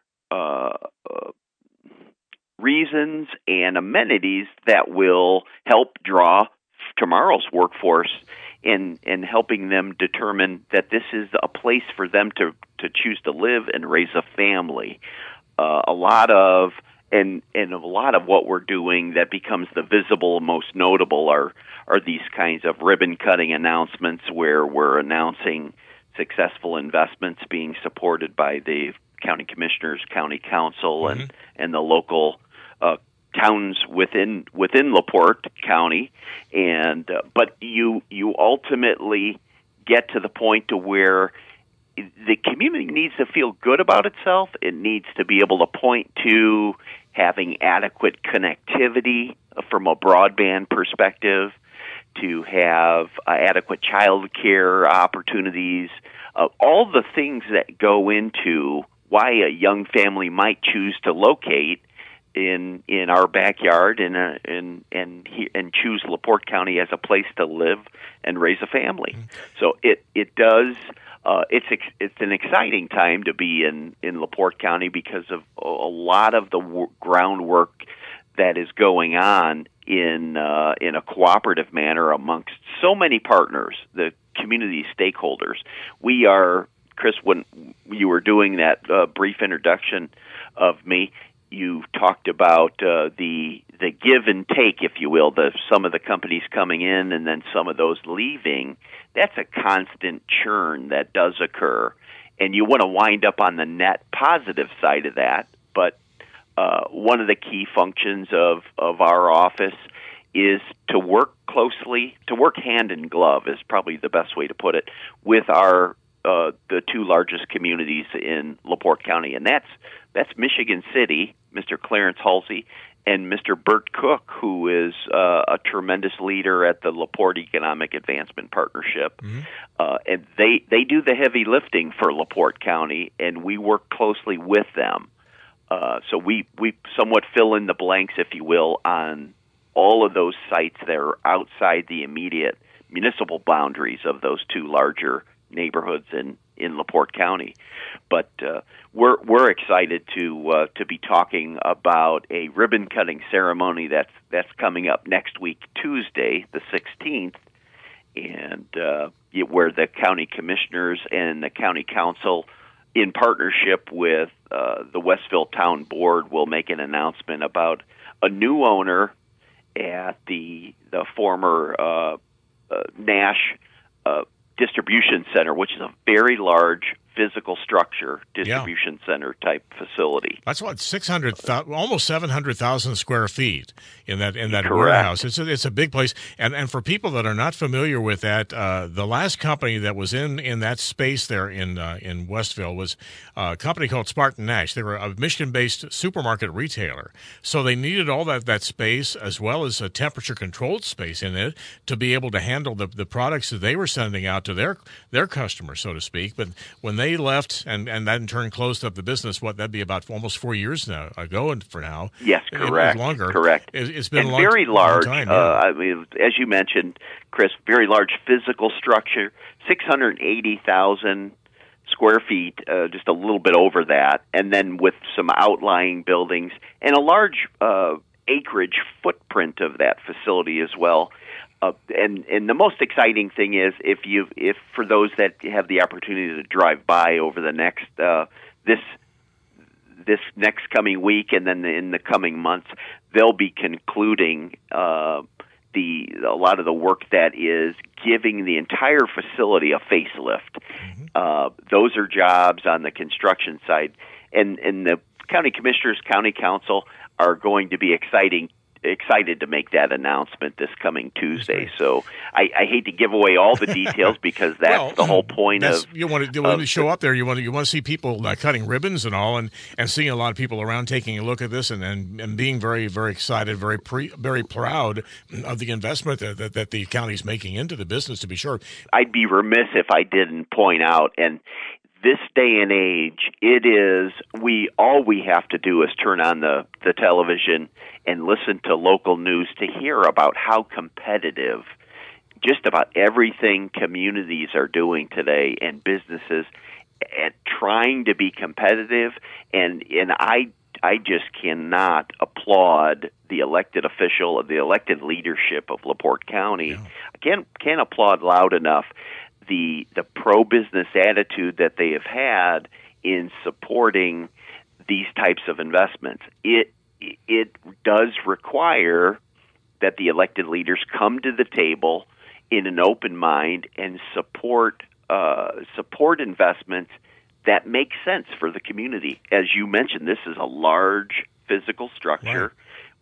reasons and amenities that will help draw tomorrow's workforce in helping them determine that this is a place for them to choose to live and raise a family. A lot of what we're doing that becomes the visible, most notable are these kinds of ribbon-cutting announcements where we're announcing successful investments being supported by the county commissioners, county council, and the local towns within LaPorte County, and but you ultimately get to the point to where the community needs to feel good about itself. It needs to be able to point to having adequate connectivity from a broadband perspective, to have adequate child care opportunities, all the things that go into why a young family might choose to locate in our backyard and choose LaPorte County as a place to live and raise a family. So it does. It's an exciting time to be in LaPorte County because of a lot of the groundwork that is going on in a cooperative manner amongst so many partners, the community stakeholders. We are, Chris, when you were doing that brief introduction of me, you talked about the give and take, if you will, some of the companies coming in and then some of those leaving. That's a constant churn that does occur, and you want to wind up on the net positive side of that. But one of the key functions of our office is to work closely, to work hand in glove is probably the best way to put it, with our the two largest communities in LaPorte County, and that's Michigan City, Mr. Clarence Halsey, and Mr. Bert Cook, who is a tremendous leader at the LaPorte Economic Advancement Partnership. And they do the heavy lifting for LaPorte County, and we work closely with them. So we somewhat fill in the blanks, if you will, on all of those sites that are outside the immediate municipal boundaries of those two larger neighborhoods in LaPorte County. But we're excited to be talking about a ribbon cutting ceremony that's coming up next week, Tuesday, the 16th, and where the county commissioners and the county council, in partnership with the Westville Town Board, will make an announcement about a new owner at the former Nash Distribution Center, which is a very large physical structure, distribution center type facility. That's what, 600,000, almost 700,000 square feet in that Correct. warehouse. It's a big place. And for people that are not familiar with that, the last company that was in that space there in Westville was a company called Spartan Nash. They were a Michigan-based supermarket retailer. So they needed all that space as well as a temperature-controlled space in it to be able to handle the products that they were sending out to their customers, so to speak. But when they left and that in turn closed up the business, that'd be about almost 4 years ago and for now. Yes, correct. Longer. Correct. It's been and a long, very large. long time. Yeah. I mean, as you mentioned, Chris, very large physical structure, 680,000 square feet, just a little bit over that, and then with some outlying buildings and a large acreage footprint of that facility as well. And the most exciting thing is if for those that have the opportunity to drive by over the next this next coming week and then in the coming months, they'll be concluding a lot of the work that is giving the entire facility a facelift. Those are jobs on the construction side, and the county commissioners, county council are going to be excited to make that announcement this coming Tuesday. So I hate to give away all the details because that's the whole point of. You want to show up there. You want to see people cutting ribbons and all, and seeing a lot of people around taking a look at this and being very, very excited, very proud of the investment that the county's making into the business. To be sure, I'd be remiss if I didn't point out and. This day and age, all we have to do is turn on the television and listen to local news to hear about how competitive just about everything communities are doing today and businesses at trying to be competitive. And I just cannot applaud the elected official, the elected leadership of LaPorte County. I can't applaud loud enough the pro-business attitude that they have had in supporting these types of investments. It does require that the elected leaders come to the table in an open mind and support investments that make sense for the community. As you mentioned, this is a large physical structure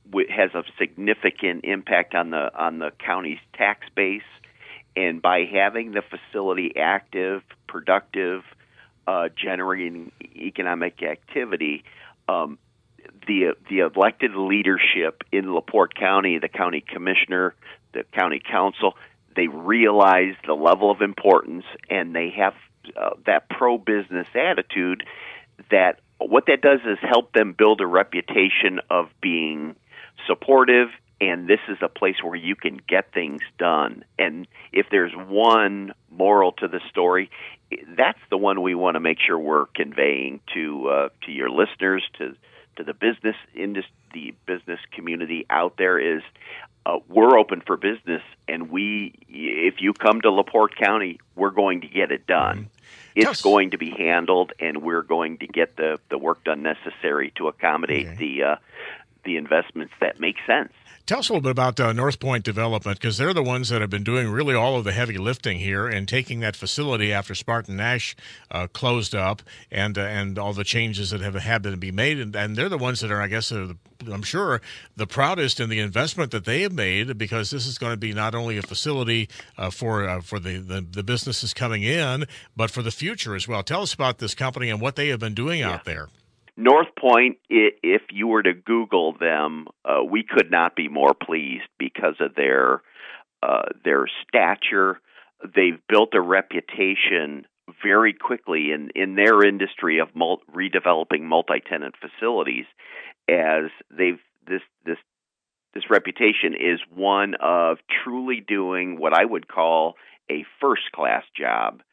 has a significant impact on the county's tax base, and by having the facility active, productive, generating economic activity, the elected leadership in LaPorte County, the county commissioner, the county council, they realize the level of importance, and they have that pro-business attitude. That what that does is help them build a reputation of being supportive, and this is a place where you can get things done. And if there's one moral to the story, that's the one we want to make sure we're conveying to your listeners, to the business industry, the business community out there, is we're open for business, and if you come to LaPorte County, we're going to get it done. It's going to be handled, and we're going to get the work done necessary to accommodate the investments that make sense. Tell us a little bit about North Point Development, because they're the ones that have been doing really all of the heavy lifting here and taking that facility after Spartan-Nash closed up, and all the changes that have had to be made. And they're the ones that are, I guess, I'm sure, the proudest in the investment that they have made, because this is going to be not only a facility for the businesses coming in, but for the future as well. Tell us about this company and what they have been doing out there. North Point, if you were to Google them, we could not be more pleased because of their stature. They've built a reputation very quickly in their industry of redeveloping multi-tenant facilities, as this reputation is one of truly doing what I would call a first-class job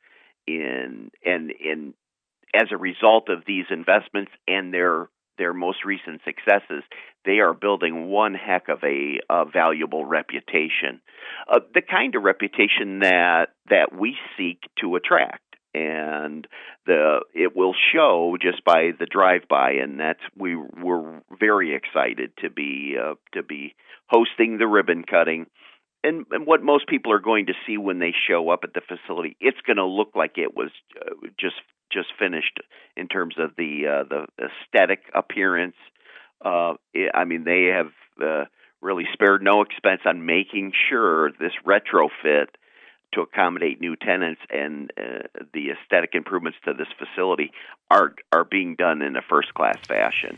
as a result of these investments and their most recent successes. They are building one heck of a valuable reputation, the kind of reputation that we seek to attract, and it will show just by the drive-by, and we're very excited to be hosting the ribbon cutting. And what most people are going to see when they show up at the facility, it's going to look like it was just finished in terms of the aesthetic appearance. I mean, they have really spared no expense on making sure this retrofit to accommodate new tenants and the aesthetic improvements to this facility are being done in a first-class fashion.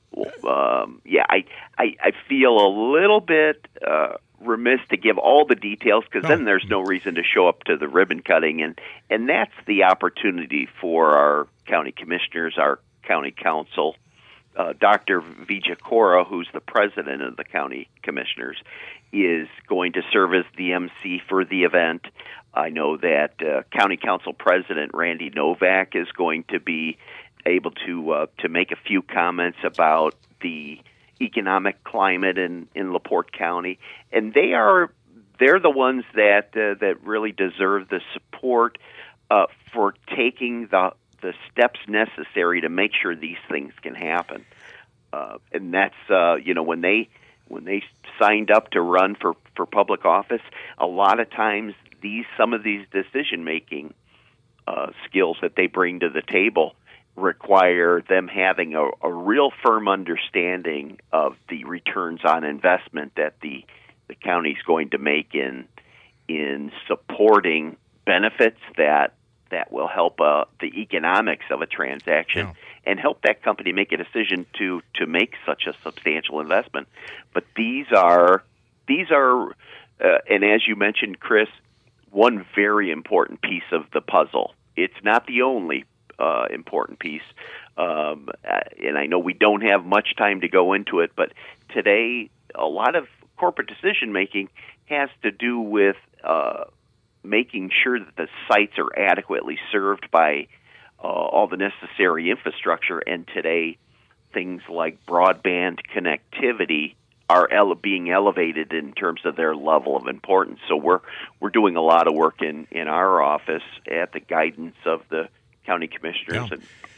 I feel a little bit remiss to give all the details, because then there's no reason to show up to the ribbon cutting, and that's the opportunity for our county commissioners, our county council. Dr. Vijay Kora, who's the president of the county commissioners, is going to serve as the MC for the event. I know that county council president Randy Novak is going to be able to make a few comments about the economic climate in LaPorte County, and they're the ones that really deserve the support for taking the steps necessary to make sure these things can happen. And that's when they signed up to run for public office, a lot of times some of these decision making skills that they bring to the table require them having a real firm understanding of the returns on investment that the county's going to make in supporting benefits that will help the economics of a transaction and help that company make a decision to make such a substantial investment. But these are and as you mentioned, Chris, one very important piece of the puzzle. It's not the only important piece, and I know we don't have much time to go into it, but today a lot of corporate decision making has to do with making sure that the sites are adequately served by all the necessary infrastructure, and today things like broadband connectivity are being elevated in terms of their level of importance. So we're doing a lot of work in our office at the guidance of the county commissioners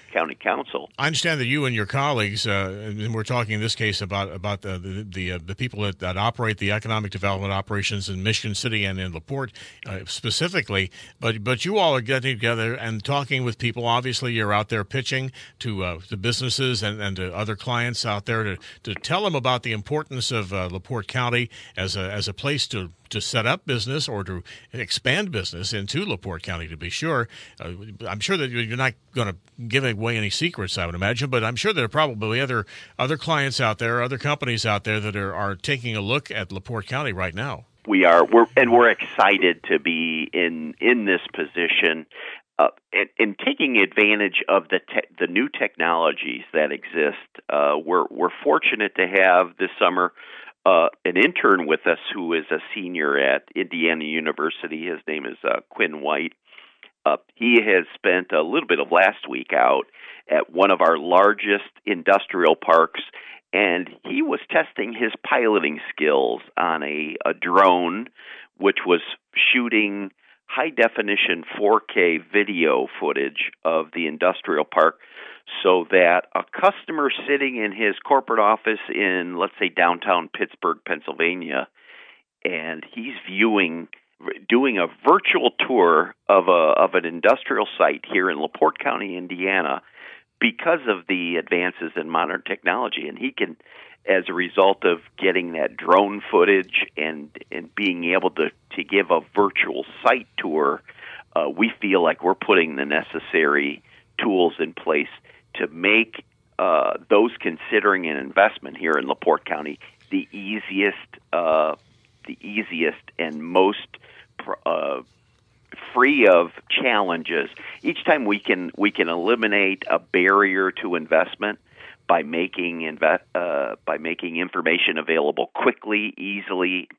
County Council. I understand that you and your colleagues, and we're talking in this case about the people that operate the economic development operations in Michigan City and in LaPorte specifically, but you all are getting together and talking with people. Obviously, you're out there pitching to businesses and to other clients out there to tell them about the importance of LaPorte County as a place to set up business or to expand business into LaPorte County, to be sure. I'm sure that you're not going to give away any secrets, I would imagine, but I'm sure there are probably other clients out there, other companies out there that are taking a look at LaPorte County right now. We are. We're excited to be in this position and taking advantage of the new technologies that exist. We're fortunate to have this summer an intern with us who is a senior at Indiana University. His name is Quinn White. He has spent a little bit of last week out at one of our largest industrial parks, and he was testing his piloting skills on a drone, which was shooting high-definition 4K video footage of the industrial park, so that a customer sitting in his corporate office in, let's say, downtown Pittsburgh, Pennsylvania, and he's doing a virtual tour of an industrial site here in LaPorte County, Indiana, because of the advances in modern technology. And he can, as a result of getting that drone footage and being able to give a virtual site tour, we feel like we're putting the necessary tools in place to make those considering an investment here in LaPorte County the easiest and most free of challenges. Each time we can eliminate a barrier to investment by making information available quickly, easily,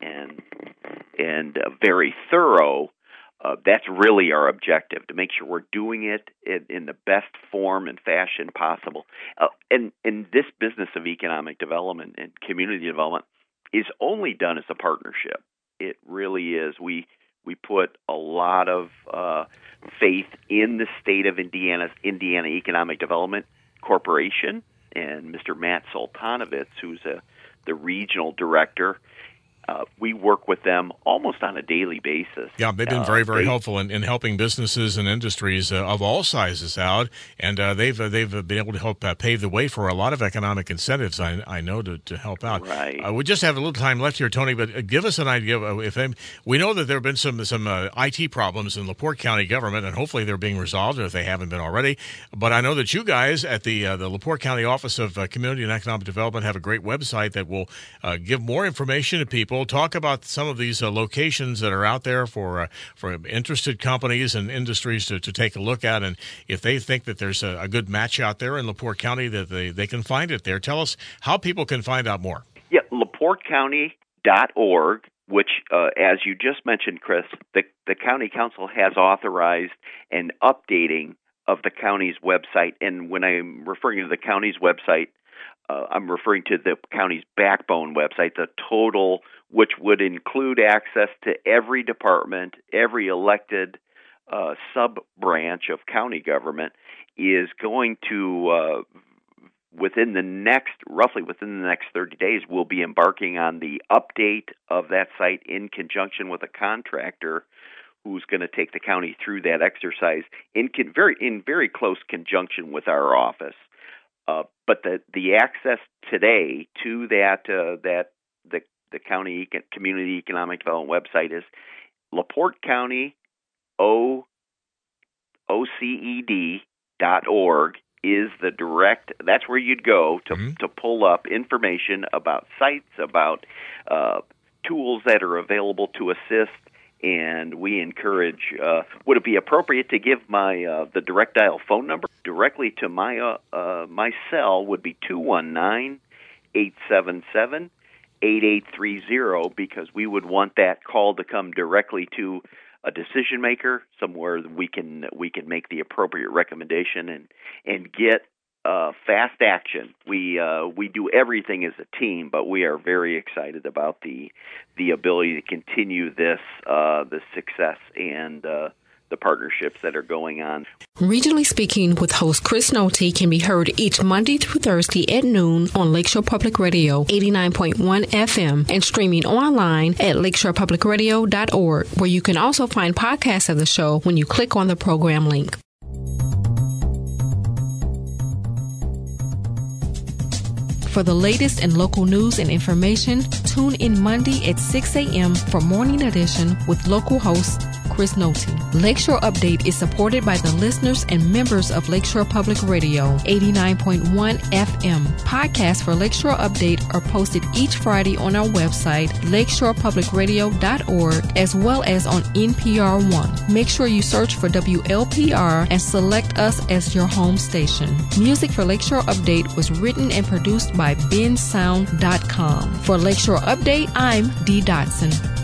and very thorough. That's really our objective, to make sure we're doing it in the best form and fashion possible. And this business of economic development and community development is only done as a partnership. It really is. We put a lot of faith in the state of Indiana Economic Development Corporation and Mr. Matt Sultanovitz, who's the regional director. We work with them almost on a daily basis. Yeah, they've been very, very helpful in helping businesses and industries of all sizes out, and they've been able to help pave the way for a lot of economic incentives, I know, to help out. Right. We just have a little time left here, Tony, but give us an idea of we know that there have been some IT problems in LaPorte County government, and hopefully they're being resolved if they haven't been already. But I know that you guys at the LaPorte County Office of Community and Economic Development have a great website that will give more information to people. Talk about some of these locations that are out there for interested companies and industries to take a look at, and if they think that there's a good match out there in LaPorte County, that they can find it there. Tell us how people can find out more. Yeah, LaPorteCounty.org, which, as you just mentioned, Chris, the County Council has authorized an updating of the county's website. And when I'm referring to the county's website, I'm referring to the county's backbone website, the total, which would include access to every department, every elected sub-branch of county government, is going to, within the next 30 days, we'll be embarking on the update of that site in conjunction with a contractor who's going to take the county through that exercise in very close conjunction with our office. But the access today to the county community economic development website is LaPorte County OCED.org is the direct. That's where you'd go to pull up information about sites, about tools that are available to assist. And we encourage, would it be appropriate to give the direct dial phone number directly to my cell would be 219-877-8830, because we would want that call to come directly to a decision maker, somewhere we can make the appropriate recommendation and get fast action. We do everything as a team, but we are very excited about the ability to continue this success and the partnerships that are going on. Regionally Speaking with host Chris Nolte can be heard each Monday through Thursday at noon on Lakeshore Public Radio 89.1 FM and streaming online at lakeshorepublicradio.org, where you can also find podcasts of the show when you click on the program link. For the latest in local news and information, tune in Monday at 6 a.m. for Morning Edition with local host Chris Nolte. Lakeshore Update is supported by the listeners and members of Lakeshore Public Radio 89.1 FM. Podcasts for Lakeshore Update are posted each Friday on our website, lakeshorepublicradio.org, as well as on NPR One. Make sure you search for WLPR and select us as your home station. Music for Lakeshore Update was written and produced by bensound.com. For Lakeshore Update, I'm Dee Dotson.